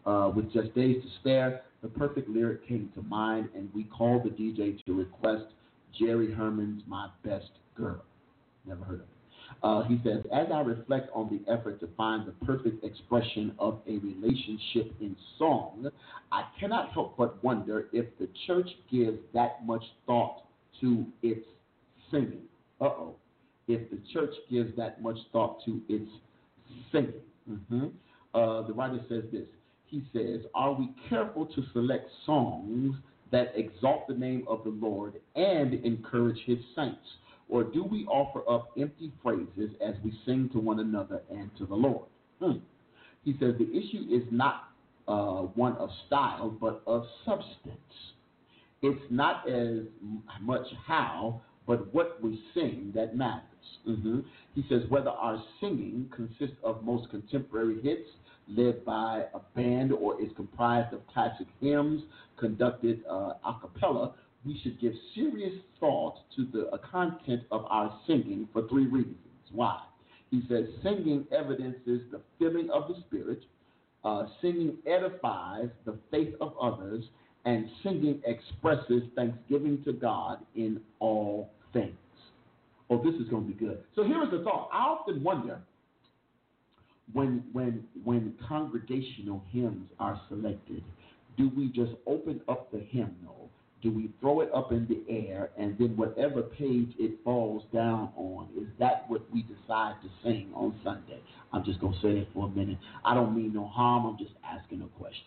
Uh, with just days to spare, the perfect lyric came to mind, and we called the D J to request Jerry Herman's My Best Girl. Never heard of it. Uh, he says, as I reflect on the effort to find the perfect expression of a relationship in song, I cannot help but wonder if the church gives that much thought to its singing. Uh-oh. If the church gives that much thought to its singing. Mm-hmm. Uh, the writer says this. He says, are we careful to select songs that exalt the name of the Lord and encourage his saints? Or do we offer up empty phrases as we sing to one another and to the Lord? Hmm. He says the issue is not uh, one of style, but of substance. It's not as much how, but what we sing that matters. Mm-hmm. He says whether our singing consists of most contemporary hits led by a band or is comprised of classic hymns conducted uh, a cappella, we should give serious thought to the uh, content of our singing for three reasons. Why? He says singing evidences the filling of the Spirit, uh, singing edifies the faith of others, and singing expresses thanksgiving to God in all things. Oh, this is going to be good. So here is the thought. I often wonder when when when congregational hymns are selected, do we just open up the hymnal? Do we throw it up in the air, and then whatever page it falls down on, is that what we decide to sing on Sunday? I'm just going to say it for a minute. I don't mean no harm. I'm just asking a question.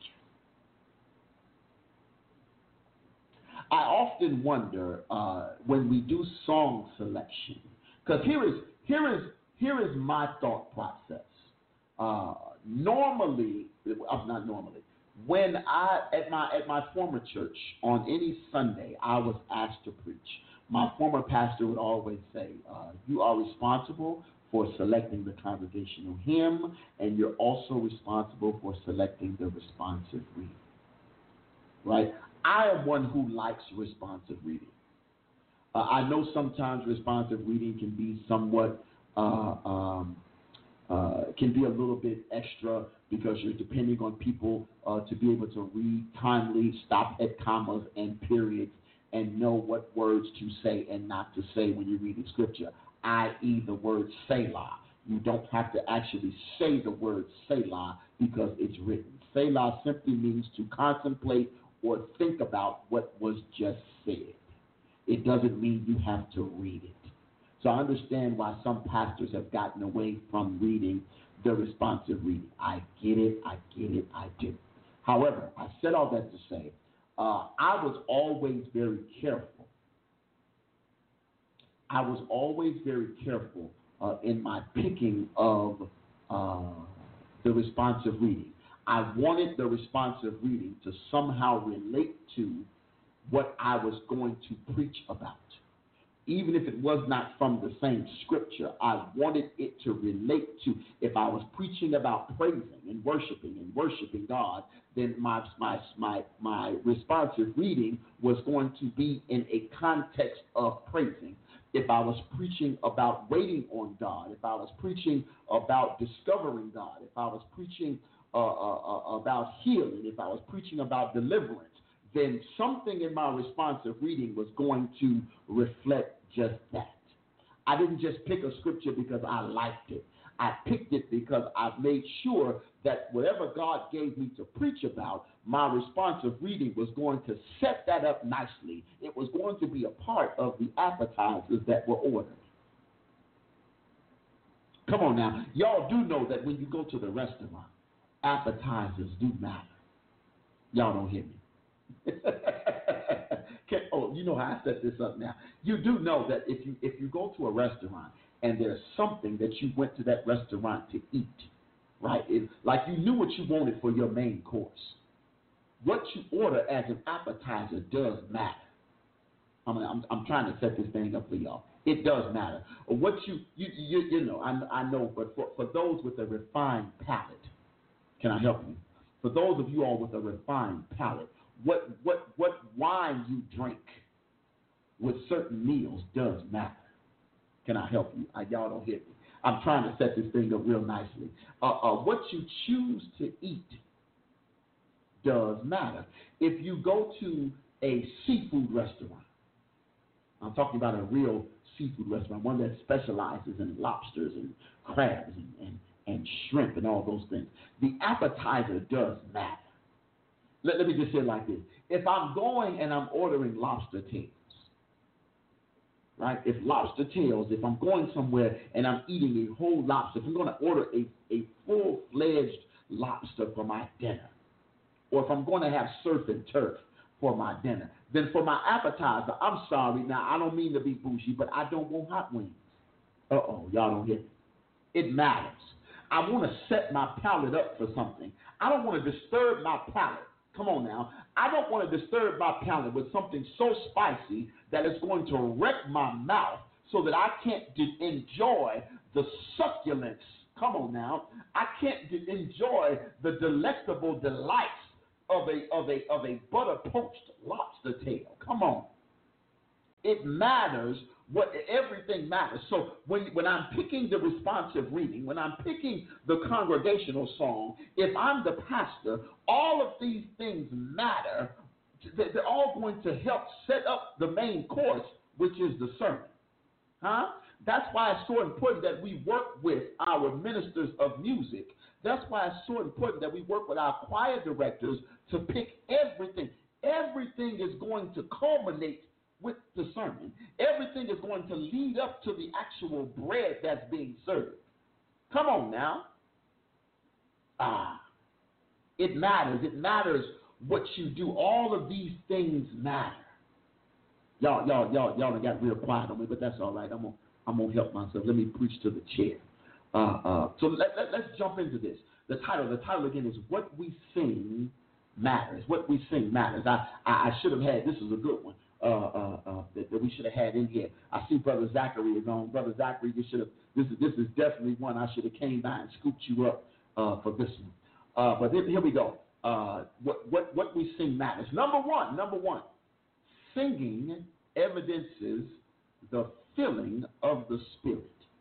I often wonder uh, when we do song selection, because here is here is here is my thought process. Uh, normally, uh, not normally. When I at my at my former church on any Sunday I was asked to preach, my former pastor would always say, uh, "You are responsible for selecting the congregational hymn, and you're also responsible for selecting the responsive reading." Right? I am one who likes responsive reading. Uh, I know sometimes responsive reading can be somewhat uh, um, uh, can be a little bit extra because you're depending on people uh, to be able to read timely, stop at commas and periods, and know what words to say and not to say when you're reading scripture, that is the word Selah. You don't have to actually say the word Selah because it's written. Selah simply means to contemplate or think about what was just said. It doesn't mean you have to read it. So I understand why some pastors have gotten away from reading the responsive reading. I get it, I get it, I do. However, I said all that to say, uh, I was always very careful. I was always very careful uh, in my picking of uh, the responsive reading. I wanted the responsive reading to somehow relate to what I was going to preach about. Even if it was not from the same scripture, I wanted it to relate to, if I was preaching about praising and worshiping and worshiping God, then my, my, my, my responsive reading was going to be in a context of praising. If I was preaching about waiting on God, if I was preaching about discovering God, if I was preaching uh, uh, about healing, if I was preaching about deliverance, then something in my responsive reading was going to reflect just that. I didn't just pick a scripture because I liked it. I picked it because I made sure that whatever God gave me to preach about, my responsive reading was going to set that up nicely. It was going to be a part of the appetizers that were ordered. Come on now. Y'all do know that when you go to the restaurant, appetizers do matter. Y'all don't hear me. Can, oh, you know how I set this up now. You do know that if you if you go to a restaurant and there's something that you went to that restaurant to eat, right? It, like you knew what you wanted for your main course. What you order as an appetizer does matter. I mean, I'm I'm trying to set this thing up for y'all. It does matter. What you you you, you know, I I know, but for, for those with a refined palate, can I help you? For those of you all with a refined palate, what what what wine you drink with certain meals does matter. Can I help you? I, y'all don't hear me. I'm trying to set this thing up real nicely. Uh, uh, what you choose to eat does matter. If you go to a seafood restaurant, I'm talking about a real seafood restaurant, one that specializes in lobsters and crabs and, and, and shrimp and all those things. The appetizer does matter. Let, let me just say it like this. If I'm going and I'm ordering lobster tails, right? If lobster tails, if I'm going somewhere and I'm eating a whole lobster, if I'm going to order a, a full-fledged lobster for my dinner, or if I'm going to have surf and turf for my dinner, then for my appetizer, I'm sorry, now I don't mean to be bougie, but I don't want hot wings. Uh-oh, y'all don't get it. It matters. I want to set my palate up for something. I don't want to disturb my palate. Come on now. I don't want to disturb my palate with something so spicy that it's going to wreck my mouth so that I can't d- enjoy the succulence. Come on now. I can't d- enjoy the delectable delights of a of a of a butter poached lobster tail. Come on. It matters. What everything matters. So when when I'm picking the responsive reading, when I'm picking the congregational song, if I'm the pastor, all of these things matter. They're all going to help set up the main course, which is the sermon. Huh? That's why it's so important that we work with our ministers of music. That's why it's so important that we work with our choir directors to pick everything. Everything is going to culminate with the sermon. Everything is going to lead up to the actual bread that's being served. Come on now. Ah, it matters. It matters what you do. All of these things matter. Y'all, y'all, y'all, y'all got real quiet on me, but that's all right. I'm gonna, I'm gonna help myself. Let me preach to the chair. Uh, uh, so let, let, let's jump into this. The title, the title again is "What We Sing Matters." What we sing matters. I, I, I should have had. This is a good one. Uh, uh, uh, that, that we should have had in here. I see Brother Zachary is on. Brother Zachary, you should have. This is this is definitely one I should have came by and scooped you up uh, for this one. Uh, but here, here we go. Uh, what what what we sing matters. Number one. Number one. Singing evidences the filling of the Spirit.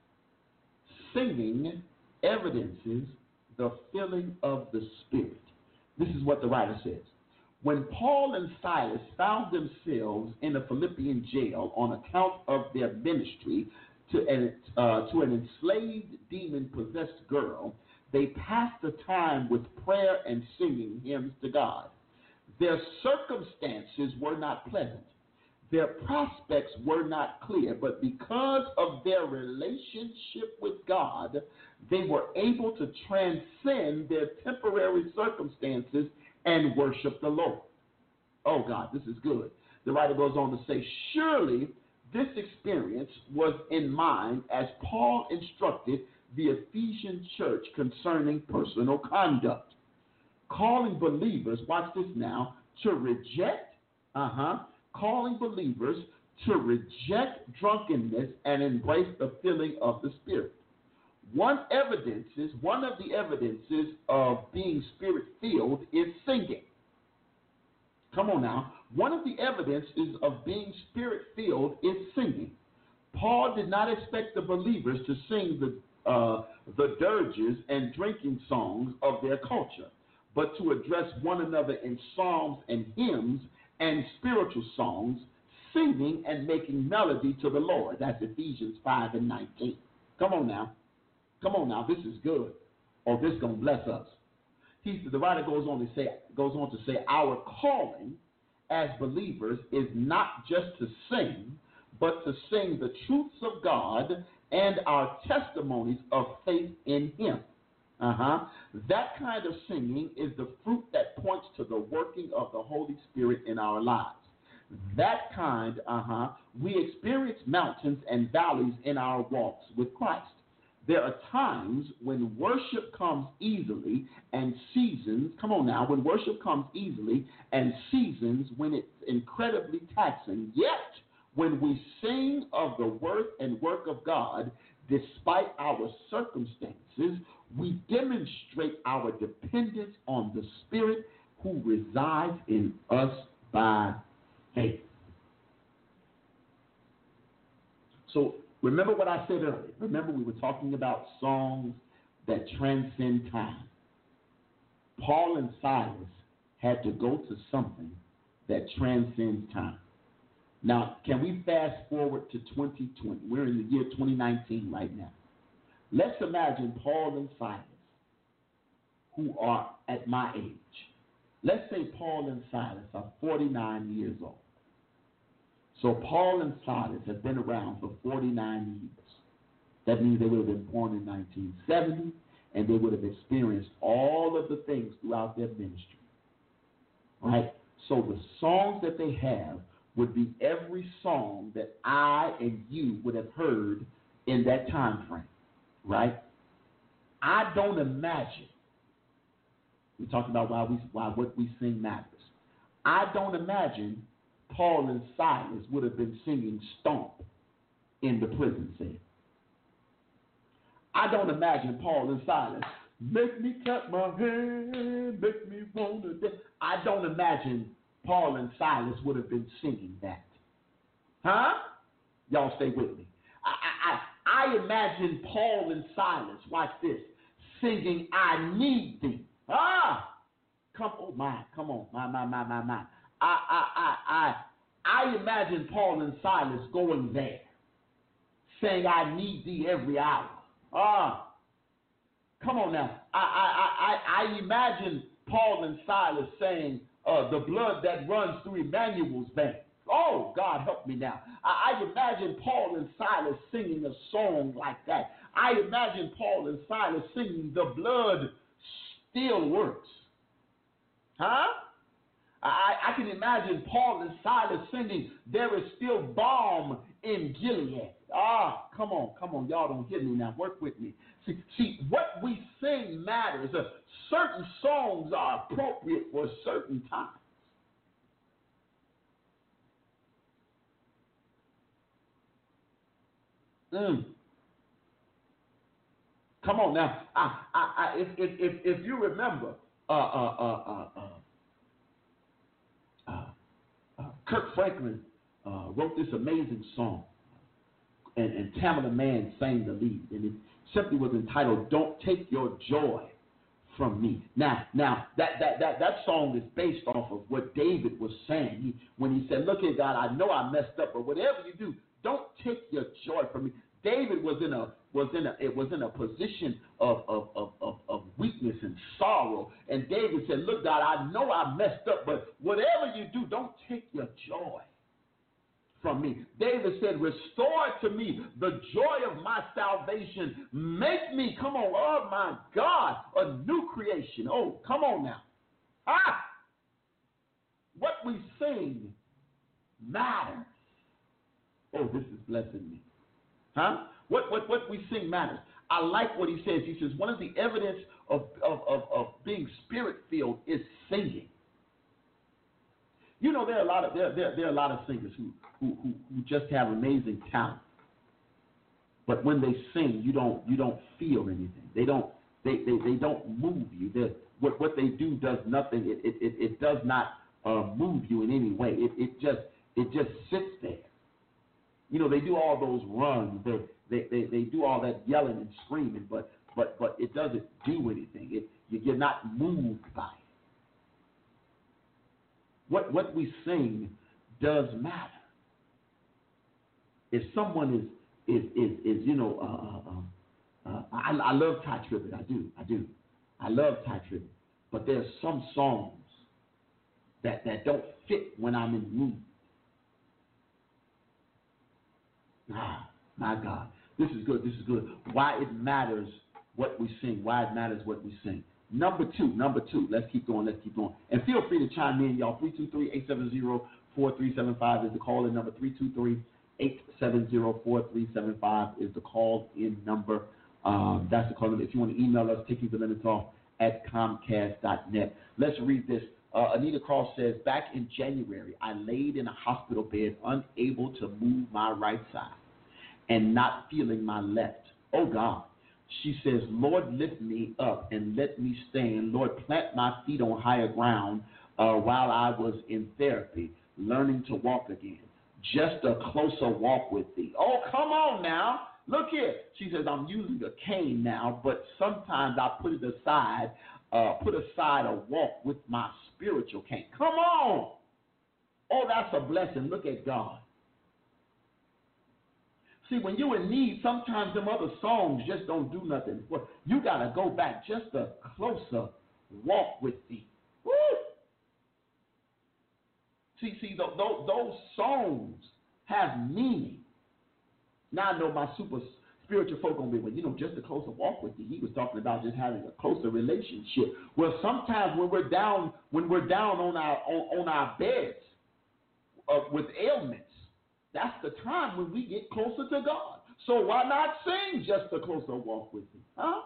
Singing evidences the filling of the Spirit. This is what the writer says. When Paul and Silas found themselves in a Philippian jail on account of their ministry to an, uh, to an enslaved demon-possessed girl, they passed the time with prayer and singing hymns to God. Their circumstances were not pleasant. Their prospects were not clear, but because of their relationship with God, they were able to transcend their temporary circumstances and worship the Lord. Oh, God, this is good. The writer goes on to say, surely this experience was in mind as Paul instructed the Ephesian church concerning personal conduct, calling believers, watch this now, to reject, uh-huh, calling believers to reject drunkenness and embrace the filling of the Spirit. One evidences, one of the evidences of being Spirit-filled is singing. Come on now. One of the evidences of being Spirit-filled is singing. Paul did not expect the believers to sing the uh, the dirges and drinking songs of their culture, but to address one another in psalms and hymns and spiritual songs, singing and making melody to the Lord. That's Ephesians five and nineteen. Come on now. Come on now, this is good. Or this is going to bless us. He, the writer goes on to say, goes on to say, our calling as believers is not just to sing, but to sing the truths of God and our testimonies of faith in Him. Uh-huh. That kind of singing is the fruit that points to the working of the Holy Spirit in our lives. That kind, uh-huh, we experience mountains and valleys in our walks with Christ. There are times when worship comes easily and seasons, come on now, when worship comes easily and seasons when it's incredibly taxing. Yet, when we sing of the worth and work of God, despite our circumstances, we demonstrate our dependence on the Spirit who resides in us by faith. So, remember what I said earlier. Remember we were talking about songs that transcend time. Paul and Silas had to go to something that transcends time. Now, can we fast forward to twenty twenty? We're in the year twenty nineteen right now. Let's imagine Paul and Silas, who are at my age. Let's say Paul and Silas are forty-nine years old. So Paul and Silas have been around for forty-nine years. That means they would have been born in nineteen seventy, and they would have experienced all of the things throughout their ministry. Right? So the songs that they have would be every song that I and you would have heard in that time frame. Right? I don't imagine. We talked about why we why what we sing matters. I don't imagine Paul and Silas would have been singing Stomp in the prison cell. I don't imagine Paul and Silas, make me clap my hand, make me wanna dance. I don't imagine Paul and Silas would have been singing that. Huh? Y'all stay with me. I, I, I imagine Paul and Silas, watch this, singing I Need Thee. Ah! Come oh my, come on, my, my, my, my, my. I, I, I, I, I imagine Paul and Silas going there, saying I need thee every hour. Ah, come on now. I, I, I, I imagine Paul and Silas saying, uh, the blood that runs through Emmanuel's veins. Oh, God help me now. I, I imagine Paul and Silas singing a song like that. I imagine Paul and Silas singing the blood still works. Huh? I, I can imagine Paul and Silas singing, there is still balm in Gilead. Ah, come on, come on. Y'all don't hear me now. Work with me. See, see what we sing matters. Uh, certain songs are appropriate for certain times. Mm. Come on now. I, I, I, if, if, if, if you remember, uh, uh, uh, uh, uh, uh, uh, Kirk Franklin uh, wrote this amazing song, and, and Tamala Mann sang the lead, and it simply was entitled "Don't Take Your Joy From Me." Now, now that that that that song is based off of what David was saying he, when he said, "Look at God, I know I messed up, but whatever you do, don't take your joy from me." David was in a was in a it was in a position of of, of, of of weakness and sorrow, and David said, "Look, God, I know I messed up, but whatever you do, don't take your joy from me." David said, "Restore to me the joy of my salvation. Make me, come on, oh my God, a new creation." Oh, come on now. Ah! What we sing matters. Oh, this is blessing me. Huh? What, what, what we sing matters. I like what he says. He says one of the evidence of, of, of, of being spirit-filled is singing. You know, there are a lot of there, there, there are a lot of singers who, who, who, who just have amazing talent. But when they sing, you don't you don't feel anything. They don't they, they, they don't move you. They're, what what they do does nothing. It it, it, it does not uh, move you in any way. It it just it just sits there. You know, they do all those runs. They they, they, they do all that yelling and screaming, but but but it doesn't do anything. It you're not moved by it. What what we sing does matter. If someone is is is, is you know, uh, uh, uh, I, I love Ty Tribbett. I do, I do. I love Ty Tribbett. But there's some songs that that don't fit when I'm in the mood. Ah, my God, this is good. This is good. Why it matters what we sing. Why it matters what we sing. Number two, number two. Let's keep going. Let's keep going. And feel free to chime in, y'all. three two three, eight seven zero, four three seven five is the call-in number. three two three, eight seven zero, four three seven five is the call-in number. Um, that's the call-in. If you want to email us, taking the limits off at comcast dot net. Let's read this. Uh, Anita Cross says, back in January, I laid in a hospital bed, unable to move my right side and not feeling my left. Oh, God. She says, Lord, lift me up and let me stand. Lord, plant my feet on higher ground uh, while I was in therapy, learning to walk again. Just a closer walk with thee. Oh, come on now. Look here. She says, I'm using a cane now, but sometimes I put it aside uh, put aside a walk with my spiritual king. Come on. Oh, that's a blessing. Look at God. See, when you're in need, sometimes them other songs just don't do nothing. Well, you got to go back just a closer walk with thee. Woo! See, see, those, those songs have meaning. Now I know my super spiritual folk gonna be, well, you know, just a closer walk with thee. He was talking about just having a closer relationship. Well, sometimes when we're down, when we're down on our on, on our beds uh, with ailments, that's the time when we get closer to God. So why not sing just a closer walk with him? Huh?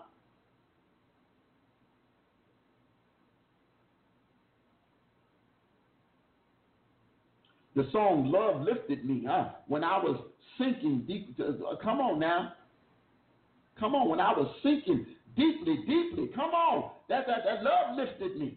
The song Love Lifted Me, huh? When I was sinking deep, uh, come on now. Come on, when I was sinking deeply, deeply, come on. That, that, that love lifted me.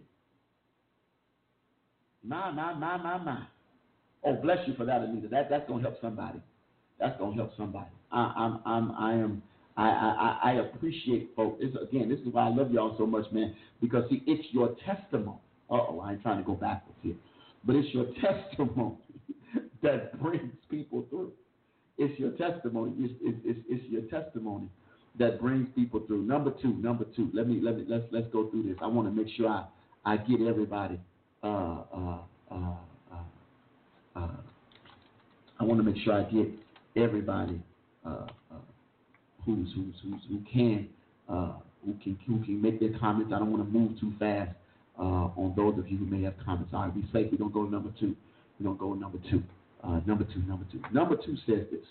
My, my, my, my, my. Oh, bless you for that, Anita. That, that's going to help somebody. That's going to help somebody. I, I'm, I'm, I am, I, I, I appreciate folks. It's, again, this is why I love y'all so much, man, because, see, it's your testimony. Uh-oh, I ain't trying to go backwards here. But it's your testimony that brings people through. It's your testimony. It's, it's, it's, it's your testimony that brings people through. Number two, number two. Let me let me let's let's go through this. I want to make sure I, I get everybody. Uh, uh, uh, uh, uh, I want to make sure I get everybody uh, uh, who's who's who's who can uh, who can who can make their comments. I don't want to move too fast uh, on those of you who may have comments. All right, be safe. We're gonna go to number two. We're gonna go to number two. Uh, number two. Number two. Number two says this.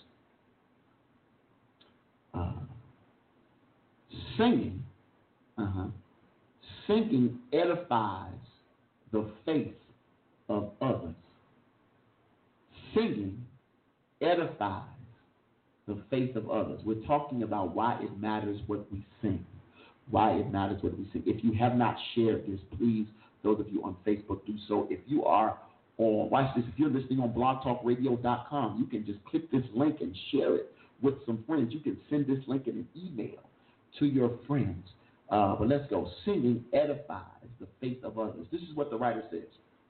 Uh, Singing, uh-huh, singing edifies the faith of others. Singing edifies the faith of others. We're talking about why it matters what we sing. Why it matters what we sing. If you have not shared this, please, those of you on Facebook, do so. If you are on, watch this, if you're listening on blog talk radio dot com, you can just click this link and share it with some friends. You can send this link in an email to your friends. Uh, but let's go. Singing edifies the faith of others. This is what the writer says.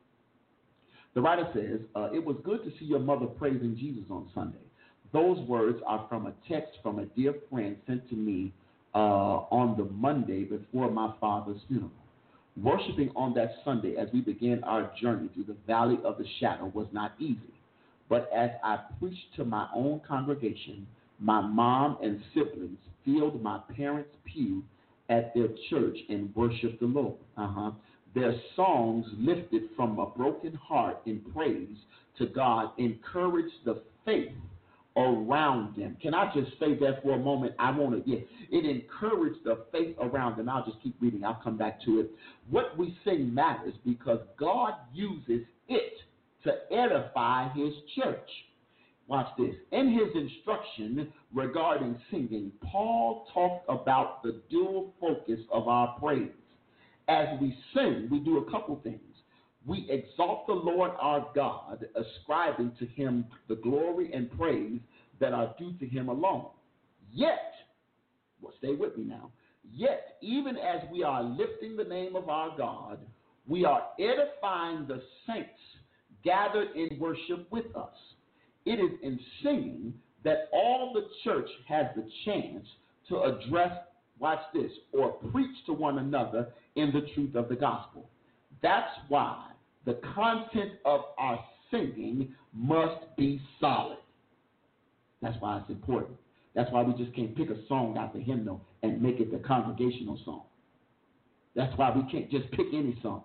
The writer says, uh, it was good to see your mother praising Jesus on Sunday. Those words are from a text from a dear friend sent to me uh, on the Monday before my father's funeral. Worshiping on that Sunday as we began our journey through the valley of the shadow was not easy. But as I preached to my own congregation, my mom and siblings filled my parents' pew at their church and worshiped the Lord. Uh-huh. Their songs lifted from a broken heart in praise to God encouraged the faith around them. Can I just say that for a moment? I want to, yeah, it encouraged the faith around them. I'll just keep reading. I'll come back to it. What we sing matters because God uses it to edify his church. Watch this. In his instruction regarding singing, Paul talked about the dual focus of our praise. As we sing, we do a couple things. We exalt the Lord our God, ascribing to him the glory and praise that are due to him alone. Yet, well, stay with me now, yet, even as we are lifting the name of our God, we are edifying the saints gathered in worship with us. It is in singing that all the church has the chance to address, watch this, or preach to one another in the truth of the gospel. That's why the content of our singing must be solid. That's why it's important. That's why we just can't pick a song out the hymnal and make it the congregational song. That's why we can't just pick any song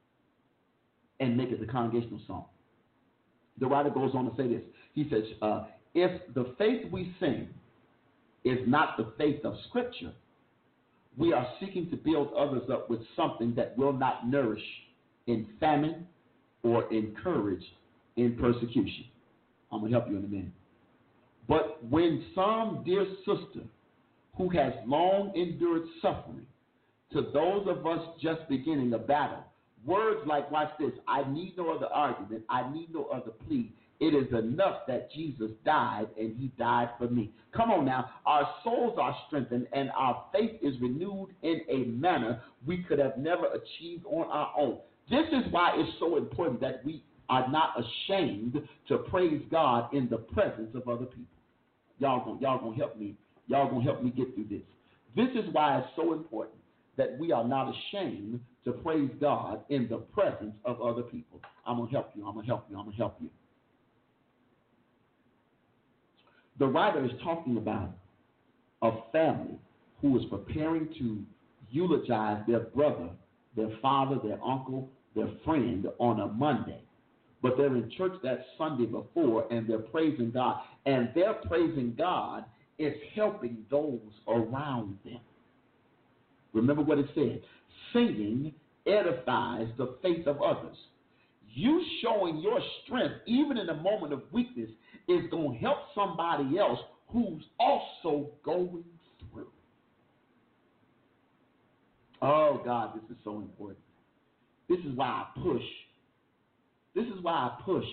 and make it the congregational song. The writer goes on to say this. He says, uh, if the faith we sing is not the faith of Scripture, we are seeking to build others up with something that will not nourish in famine or encourage in persecution. I'm going to help you in a minute. But when some dear sister who has long endured suffering, to those of us just beginning a battle, words like, watch this, I need no other argument, I need no other plea, It is enough that Jesus died and he died for me. Come on now. Our souls are strengthened and our faith is renewed in a manner we could have never achieved on our own. This is why it's so important that we are not ashamed to praise God in the presence of other people. Y'all gonna, y'all gonna help me. Y'all gonna help me get through this. This is why it's so important that we are not ashamed to praise God in the presence of other people. I'm gonna help you. I'm gonna help you. I'm gonna help you. The writer is talking about a family who is preparing to eulogize their brother, their father, their uncle, their friend on a Monday. But they're in church that Sunday before and they're praising God. And their praising God is helping those around them. Remember what it said. Singing edifies the faith of others. You showing your strength, even in a moment of weakness, is going to help somebody else who's also going through. Oh, God, this is so important. This is why I push. This is why I push.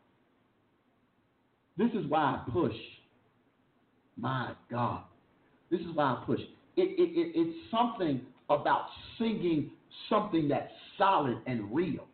This is why I push. My God. This is why I push. It, it, it, it's something about singing something that's solid and real.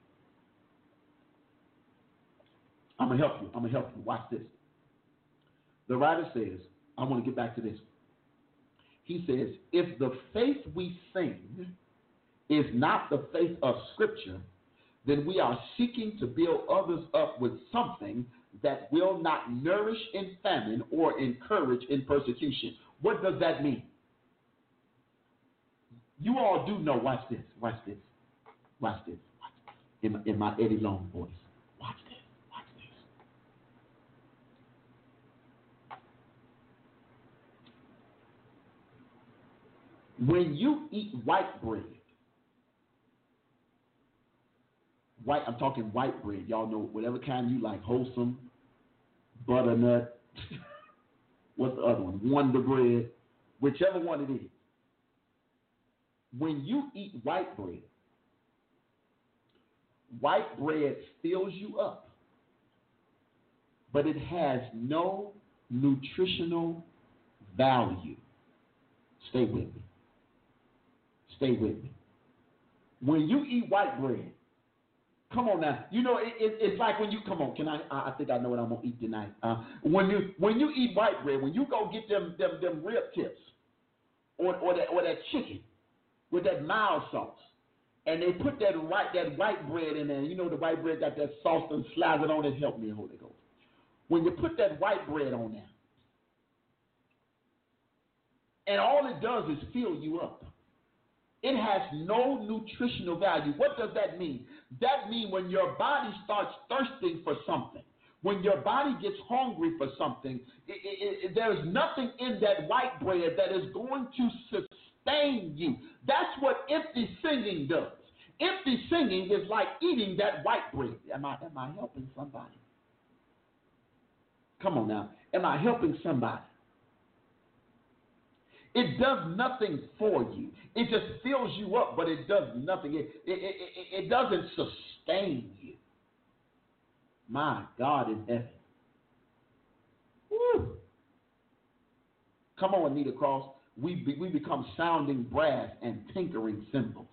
I'm going to help you. I'm going to help you. Watch this. The writer says, I want to get back to this. He says, if the faith we sing is not the faith of Scripture, then we are seeking to build others up with something that will not nourish in famine or encourage in persecution. What does that mean? You all do know, watch this, watch this, watch this, watch this. In, my, in my Eddie Long voice. Watch this, watch this. When you eat white bread, white, I'm talking white bread, y'all know whatever kind you like, wholesome, butternut, what's the other one, Wonder Bread, whichever one it is. When you eat white bread, white bread fills you up, but it has no nutritional value. Stay with me. Stay with me. When you eat white bread, come on now. You know, it, it, it's like when you, come on, can I, I think I know what I'm going to eat tonight. Uh, when you when you eat white bread, when you go get them them, them rib tips or, or, that, or that chicken with that mild sauce, and they put that white, that white bread in there, you know the white bread got that sauce and slides it on it, help me, Holy Ghost. When you put that white bread on there, and all it does is fill you up. It has no nutritional value. What does that mean? That means when your body starts thirsting for something, when your body gets hungry for something, it, it, it, there's nothing in that white bread that is going to sustain you. That's what empty singing does. Empty singing is like eating that white bread. Am I, am I helping somebody? Come on now. Am I helping somebody? It does nothing for you. It just fills you up, but it does nothing. It, it, it, it doesn't sustain you. My God in heaven. Woo. Come on, Anita Cross. We, be, we become sounding brass and tinkering cymbals.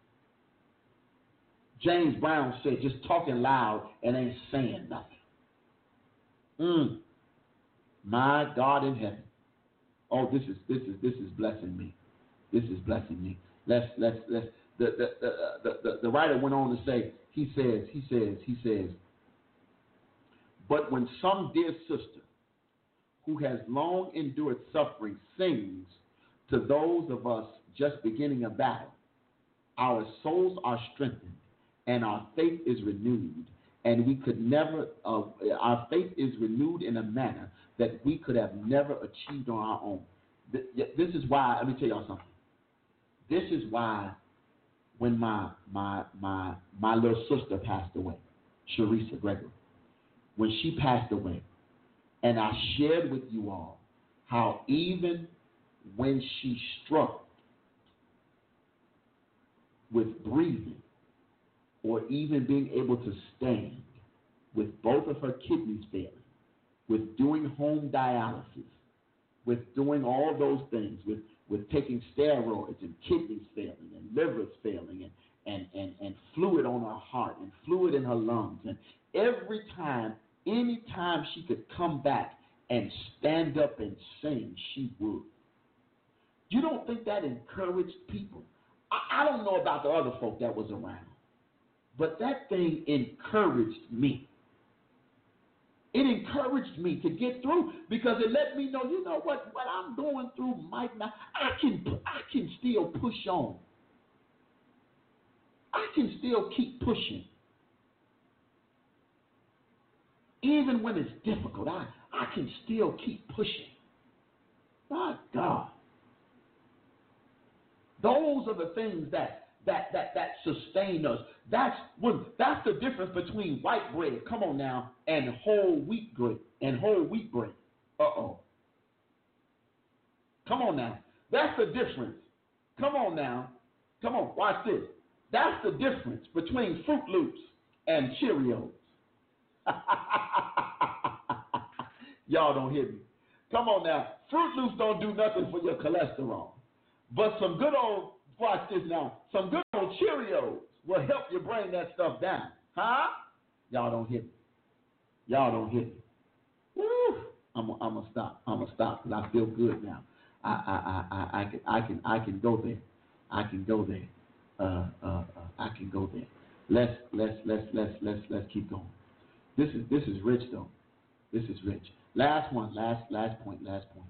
James Brown said, just talking loud and ain't saying nothing. Mm. My God in heaven. Oh, this is this is this is blessing me. This is blessing me. Let's let's let's. The the the the, the, the writer went on to say. He says he says he says. But when some dear sister, who has long endured suffering, sings to those of us just beginning a battle, our souls are strengthened and our faith is renewed, and we could never. Uh, our faith is renewed in a manner that we could have never achieved on our own. This is why, let me tell y'all something. This is why when my my my my little sister passed away, Sharisa Gregory, when she passed away, and I shared with you all how even when she struggled with breathing or even being able to stand, with both of her kidneys failing, with doing home dialysis, with doing all those things, with, with taking steroids and kidneys failing and livers failing and, and, and, and fluid on her heart and fluid in her lungs. And every time, any time she could come back and stand up and sing, she would. You don't think that encouraged people? I, I don't know about the other folk that was around, but that thing encouraged me. It encouraged me to get through because it let me know, you know what, what I'm going through might not, I can, I can still push on. I can still keep pushing. Even when it's difficult, I, I can still keep pushing. My God. Those are the things that that that that sustain us. That's when that's the difference between white bread, come on now, and whole wheat bread and whole wheat bread. Uh-oh. Come on now. That's the difference. Come on now. Come on, watch this. That's the difference between Fruit Loops and Cheerios. Y'all don't hear me. Come on now. Fruit Loops don't do nothing for your cholesterol. But some good old, watch this now, some good old Cheerios will help you bring that stuff down. Huh? Y'all don't hear me. Y'all don't hear me. Woo! I'm I'm gonna stop. I'm gonna stop because I feel good now. I I I I, I can I can I can go there. I can go there. Uh, uh, uh, I can go there. Let's let's let's let's let's let's keep going. This is this is rich though. This is rich. Last one. Last last point. Last point.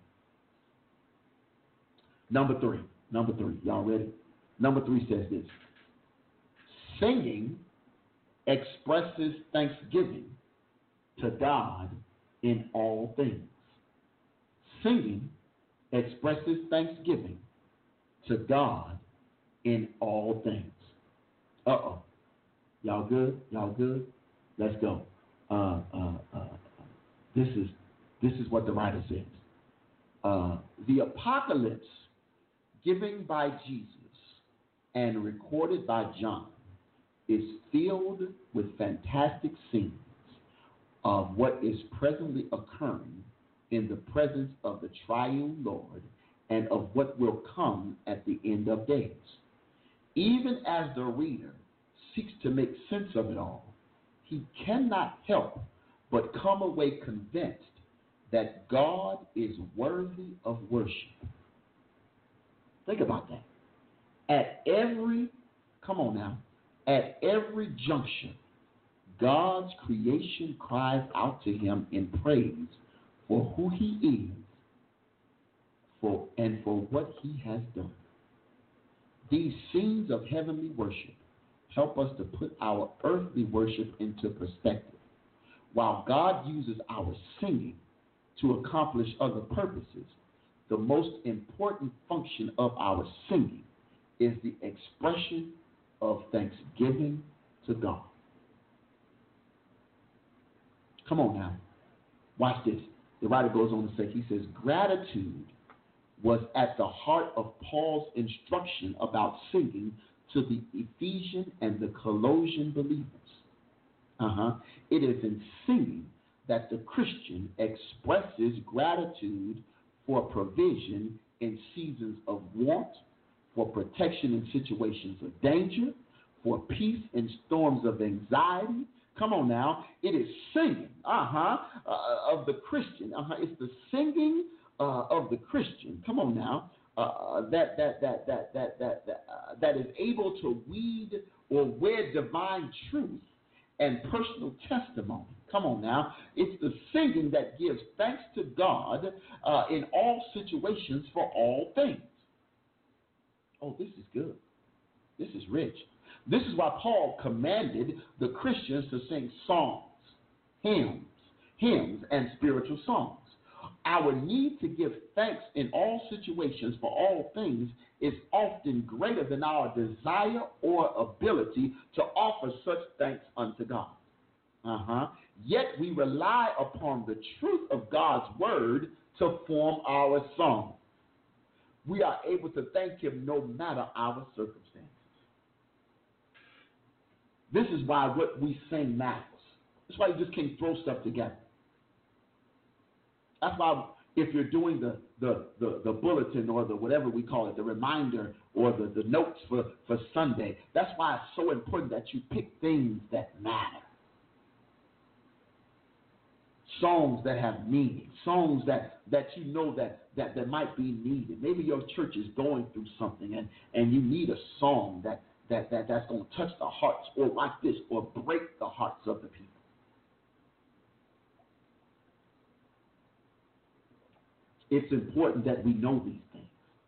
Number three. Number three. Y'all ready? Number three says this. Singing expresses thanksgiving to God in all things. Singing expresses thanksgiving to God in all things. Uh-oh. Y'all good? Y'all good? Let's go. Uh, uh, uh, this is this is what the writer says. Uh, the apocalypse given by Jesus and recorded by John is filled with fantastic scenes of what is presently occurring in the presence of the triune Lord and of what will come at the end of days. Even as the reader seeks to make sense of it all, he cannot help but come away convinced that God is worthy of worship. Think about that. At every, come on now, at every juncture, God's creation cries out to him in praise for who he is for and for what he has done. These scenes of heavenly worship help us to put our earthly worship into perspective. While God uses our singing to accomplish other purposes, the most important function of our singing is the expression of thanksgiving to God. Come on now. Watch this. The writer goes on to say, he says, gratitude was at the heart of Paul's instruction about singing to the Ephesian and the Colossian believers. Uh-huh. It is in singing that the Christian expresses gratitude for provision in seasons of want, for protection in situations of danger, for peace in storms of anxiety. Come on now. It is singing, uh-huh, uh, of the Christian. Uh-huh. It's the singing uh, of the Christian. Come on now. Uh, that that that that that that that, uh, that is able to weed or wear divine truth and personal testimony. Come on now. It's the singing that gives thanks to God uh, in all situations for all things. Oh, this is good. This is rich. This is why Paul commanded the Christians to sing songs, hymns, hymns, and spiritual songs. Our need to give thanks in all situations for all things is often greater than our desire or ability to offer such thanks unto God. Uh-huh. Yet we rely upon the truth of God's word to form our song. We are able to thank him no matter our circumstances. This is why what we sing matters. That's why you just can't throw stuff together. That's why if you're doing the, the, the, the bulletin or the whatever we call it, the reminder or the, the notes for, for Sunday, that's why it's so important that you pick things that matter. Songs that have meaning, songs that, that you know that, that, that might be needed. Maybe your church is going through something and, and you need a song that, that, that, that's going to touch the hearts or like this or break the hearts of the people. It's important that we know these things.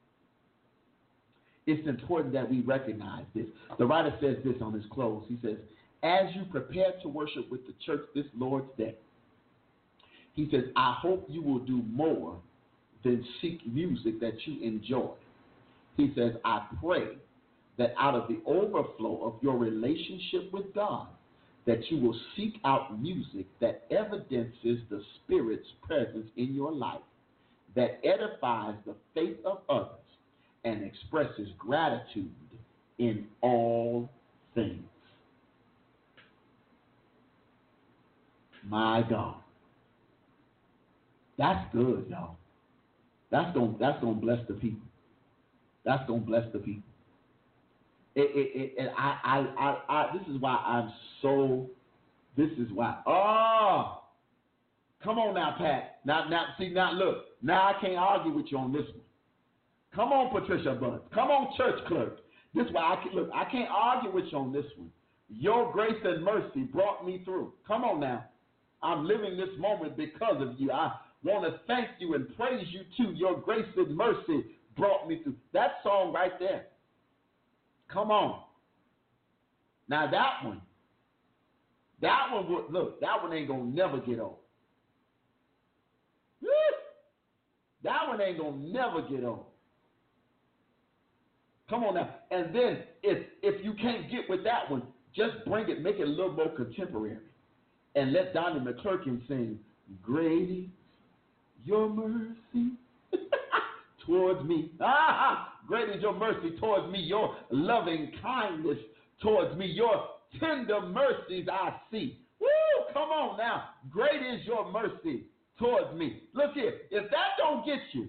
It's important that we recognize this. The writer says this on his close. He says, as you prepare to worship with the church this Lord's Day, he says, I hope you will do more than seek music that you enjoy. He says, I pray that out of the overflow of your relationship with God, that you will seek out music that evidences the Spirit's presence in your life, that edifies the faith of others and expresses gratitude in all things. My God. That's good, y'all. That's going that's gonna bless the people. That's going to bless the people. It, it, it, and I, I, I, I, this is why I'm so, this is why, oh, come on now, Pat. Now, now, see, now, look. Now I can't argue with you on this one. Come on, Patricia Buds. Come on, church clerk. This why I can, look, I can't argue with you on this one. Your grace and mercy brought me through. Come on now. I'm living this moment because of you. I want to thank you and praise you too. Your grace and mercy brought me through. That song right there. Come on. Now that one, that one would, look, that one ain't going to never get old. Woo! That one ain't going to never get old. Come on now. And then if if you can't get with that one, just bring it, make it a little more contemporary. And let Donnie McClurkin sing, Great is your mercy towards me. Ah, great is your mercy towards me, your loving kindness towards me, your tender mercies I see. Woo, come on now. Great is your mercy towards me. Look here, if that don't get you,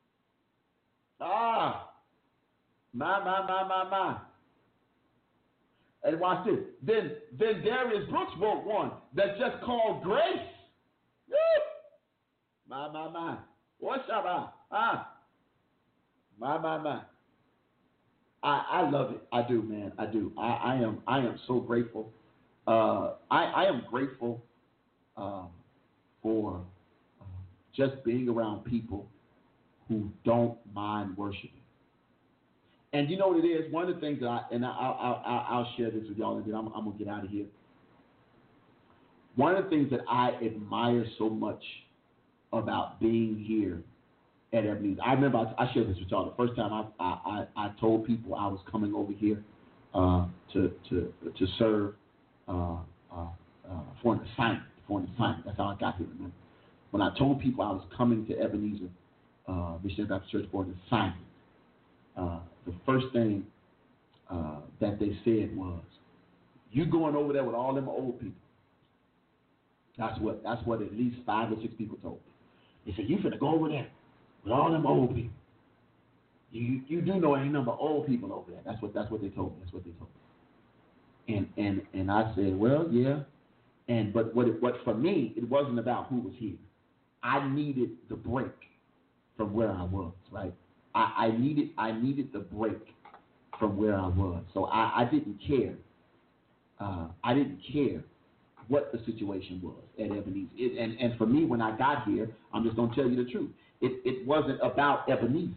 ah, my, my, my, my, my. And watch this. Then, then Darius Brooks wrote one that's just called Grace. Woo! My, my, my. What's up? Ah, my, my, my. I, I love it. I do, man. I do. I, I am. I am so grateful. Uh, I, I am grateful um, for uh, just being around people who don't mind worshiping. And you know what it is? One of the things that I, and I, I, I, I'll share this with y'all, and then I'm, I'm going to get out of here. One of the things that I admire so much about being here at Ebenezer, I remember I, I shared this with y'all the first time I, I, I, I told people I was coming over here uh, to, to, to serve uh, uh, uh, for an assignment, for an assignment. That's how I got here, remember? When I told people I was coming to Ebenezer uh, Missionary Baptist Church for an assignment, uh, the first thing uh, that they said was, "You going over there with all them old people?" That's what that's what at least five or six people told me. They said, "You finna go over there with all them old people. You you do know ain't number old people over there." That's what that's what they told me. That's what they told me. And and and I said, "Well, yeah." And but what it, what for me, it wasn't about who was here. I needed the break from where I was, right? I, I needed I needed the break from where I was. So I, I didn't care. Uh, I didn't care what the situation was at Ebenezer. It, and, and for me, when I got here, I'm just going to tell you the truth. It, it wasn't about Ebenezer.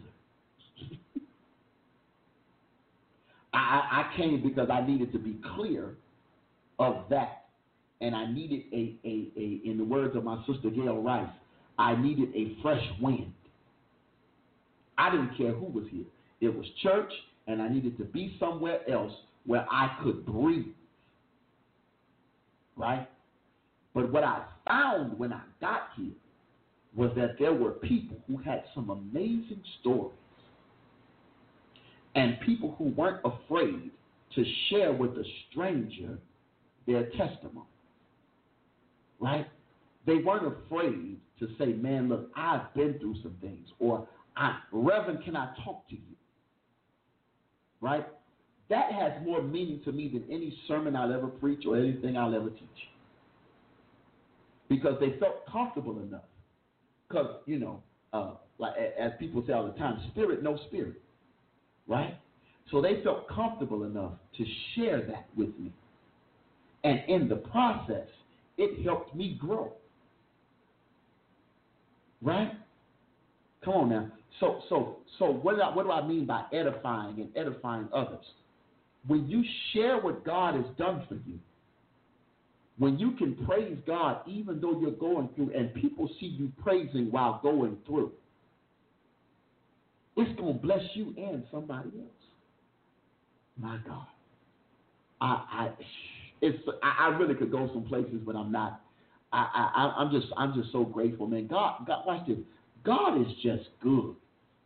I, I came because I needed to be clear of that. And I needed a, a, a in the words of my sister Gail Rice, I needed a fresh wind. I didn't care who was here. It was church, and I needed to be somewhere else where I could breathe. Right? But what I found when I got here was that there were people who had some amazing stories and people who weren't afraid to share with a stranger their testimony. right? They weren't afraid to say, man, look, I've been through some things. Or, I, Reverend, can I talk to you? Right? That has more meaning to me than any sermon I'll ever preach or anything I'll ever teach. Because they felt comfortable enough. Because, you know, uh, like as people say all the time, spirit, no spirit. Right? So they felt comfortable enough to share that with me. And in the process, it helped me grow. Right? Come on now. So, so, so what do I, what do I mean by edifying and edifying others? When you share what God has done for you, when you can praise God even though you're going through, and people see you praising while going through, it's going to bless you and somebody else. My God. I, I, it's, I, I really could go some places, but I'm not. I, I, I'm just, I'm just so grateful, man. God, God, watch this. God is just good.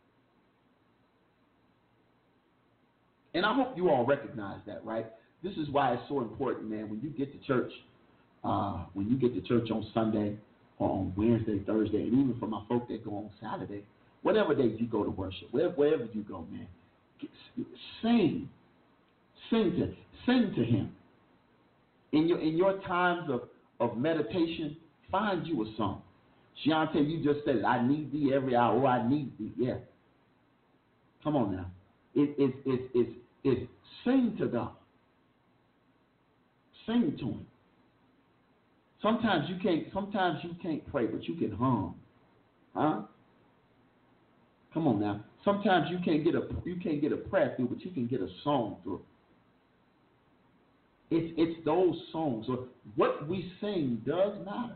And I hope you all recognize that, right? This is why it's so important, man. When you get to church, uh, when you get to church on Sunday or on Wednesday, Thursday, and even for my folk that go on Saturday, whatever day you go to worship, wherever, wherever you go, man, get, sing, sing to, sing to Him. In your in your times of, of meditation, find you a song. Shiante, you just said, I need thee every hour. Oh, I need thee. Yeah. Come on now. It, it, it, it, it, sing to God. Sing to Him. Sometimes you can't. Sometimes you can't pray, but you can hum. Huh? Come on now. Sometimes you can't get a you can't get a prayer through, but you can get a song through. It's it's those songs. So what we sing does matter.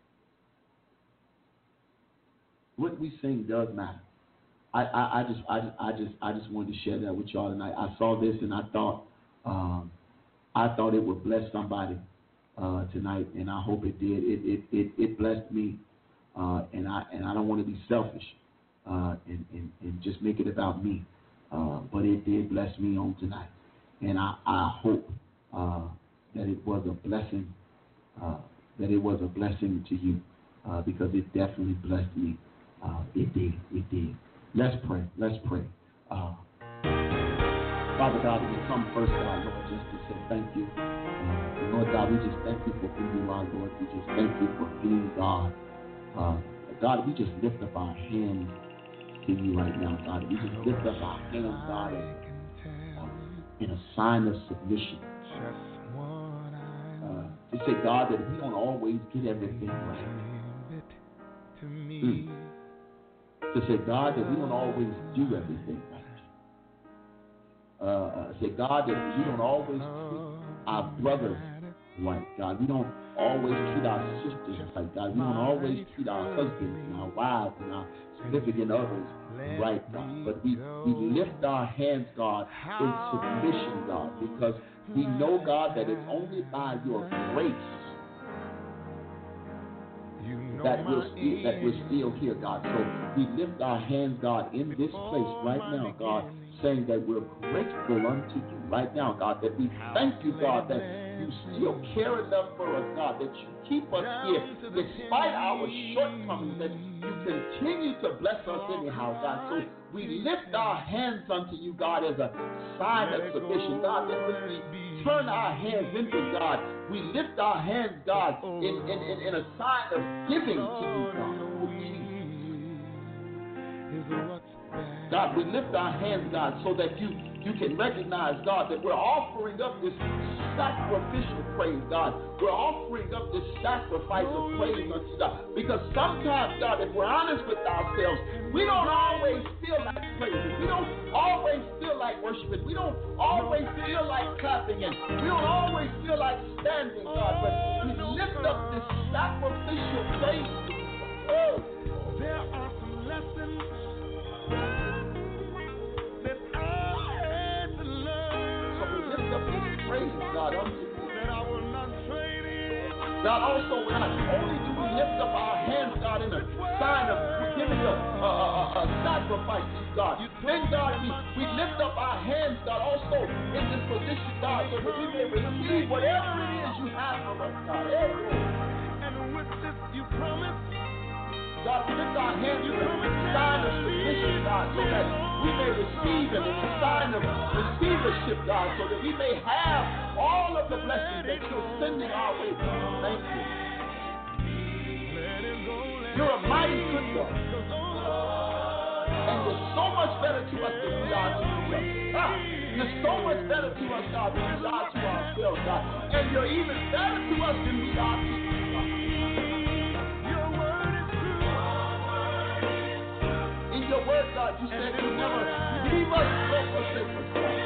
What we sing does matter. I, I, I just I, I just I just wanted to share that with y'all tonight. I saw this and I thought um, I thought it would bless somebody uh, tonight, and I hope it did. It it it, it blessed me, uh, and I and I don't want to be selfish uh, and, and and just make it about me, uh, but it did bless me on tonight, and I I hope uh, that it was a blessing uh, that it was a blessing to you uh, because it definitely blessed me. Uh, it did. It did. Let's pray. Let's pray. Uh, Father God, we come first, God, Lord, just to say thank you. Uh, Lord God, we just thank you for who you are, Lord. We just thank you for being God. Uh, God, we just lift up our hands to you right now, God. We just lift up our hands, God, in a sign of submission. Uh, to say, God, that we don't always get everything right. Mm. To say, God, that we don't always do everything right. Uh, say, God, that we don't always treat our brothers right, God. We don't always treat our sisters right, God. We don't always treat our husbands and our wives and our significant others right, God. But we, we lift our hands, God, in submission, God, because we know, God, that it's only by your grace that we're, still, that we're still here, God. So we lift our hands, God, in this place right now, God, saying that we're grateful unto you right now, God, that we thank you, God, that you still care enough for us, God, that you keep us here despite our shortcomings, that you continue to bless us anyhow, God. So we lift our hands unto you, God, as a sign of submission, God, that when we turn our hands into God, we lift our hands, God, in, in, in, in a sign of giving to you, God. Oh, Jesus. God, we lift our hands, God, so that you, you can recognize, God, that we're offering up this sacrificial praise, God. We're offering up this sacrifice of praise unto God. Because sometimes, God, if we're honest with ourselves, we don't always feel like praising. We don't always feel like worshiping. We don't always feel like clapping. And we don't always feel like standing, God. But we lift up this sacrificial praise to you. Oh. There are some lessons that I had to learn. So we lift up this praise, God, unto you. That I will not trade in. God, also, God, only do we lift up our hands, God, in a sign of giving a, a, a, a sacrifice to you, God. Then, God, we, we lift up our hands, God, also in this position, God, so that we may receive whatever it is you have for us, God. Every lift our hands in a sign of submission, God, so that we may receive it in a sign of receivership, God, so that we may have all of the blessings that you're sending our way. Thank you. You're a mighty good God. And you're so much better to us than we are to you. Ah, you're so much better to us, God, than we are to ourselves, God. And you're even better to us than we are to you, God. In your word, God, you said you never leave us nor forsake us, God.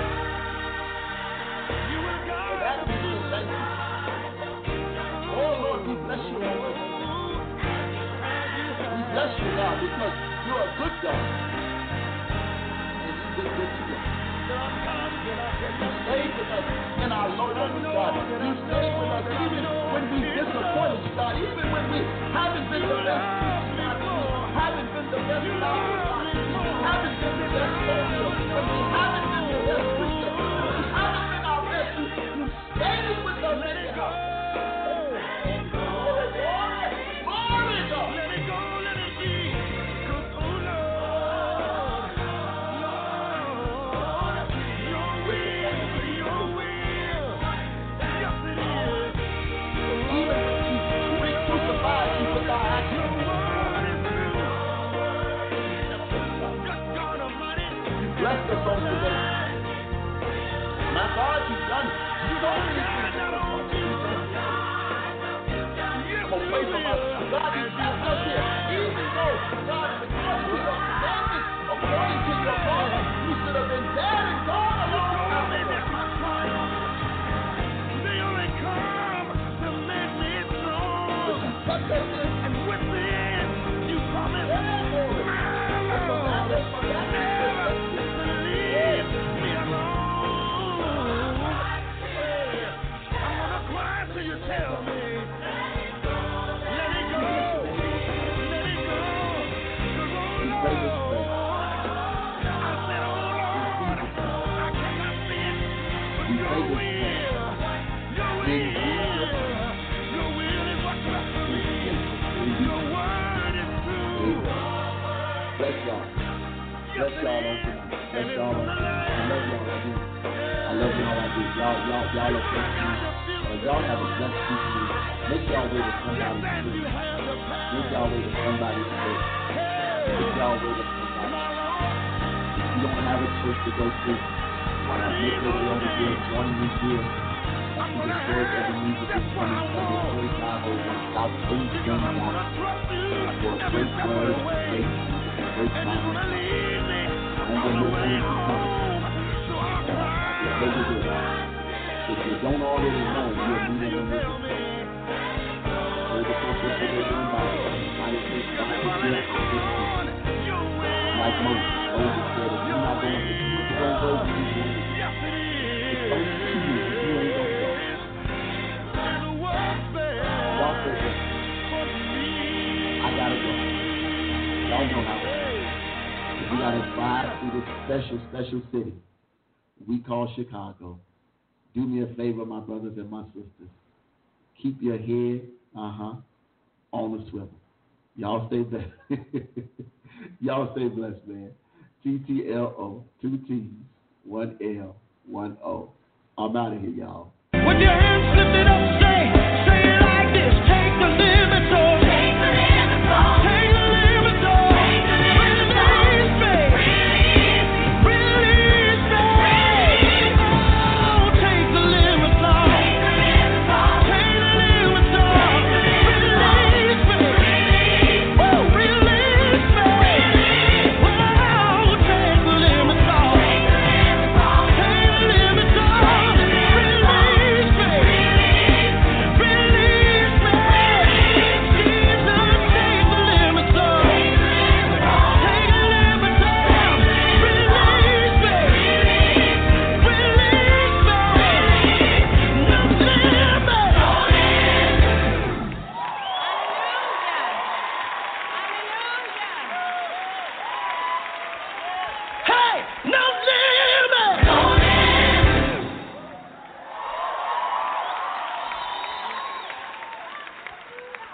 For that reason, thank you. Oh, Lord, we bless you, Lord. We bless you, God, because you're a good God. And you've been good to us. You stayed with us in our low moments, God. You stayed with us even when we disappointed you, God. Even when we haven't been the best Christian, God. We haven't been the best father, God. We haven't been the best soldier. When we haven't been the best preacher. When we haven't been our best. You, you stayed with us anyhow. Glory, glory, glory, God. Let it go, let it be. 'Cause, oh Lord, Lord, your will, your will. Yes, it is. Even when we crucified you with our actions. Bless us on today. My God, you've done so many things. Away from us. God, you kept us here. Even though, God, because we are standing according to your promise, we should have been dead and gone a long time ago. They only come to make me strong. But you kept us here. And with this, you promised Yeah, Lord. my Lord, never to leave me alone. I'm gonna cry till you tell me. Let it go, let it go. 'Cause, oh Lord, I said, oh Lord, I cannot see it, but your will, your will, your will is what trusts me. Your word is true. Bless y'all. Bless y'all on tonight. Bless y'all on tonight. I love y'all. I do. I love y'all. I do. Y'all, y'all, y'all are blessed people. Uh, y'all have a blessed weekend. Make y'all way to somebody's spirit. Make y'all way to somebody's spirit. Make y'all way to somebody. If you don't have a church to go to, uh, make your way over here. Join me here. Uh, to the Spirit of the music is coming from the Praise Bible in South Kingston. Uh, for a great word, great, great time. And then we're going to come. If you don't already know, you're meeting them with the so the first what they're doing by United States Bible like Moses. Moses said, if you're not going to, if you don't go, you ain't going to. It's so true. You ain't going to go. Y'all say this. I gotta go. Y'all know how it is. We gotta fly through this special, special city we call Chicago. Do me a favor, my brothers and my sisters. Keep your head, uh-huh, on the swivel. Y'all stay blessed. Y'all stay blessed, man. T T L O, two T's, one L, one O. I'm out of here, y'all. With your hands lifted up, say,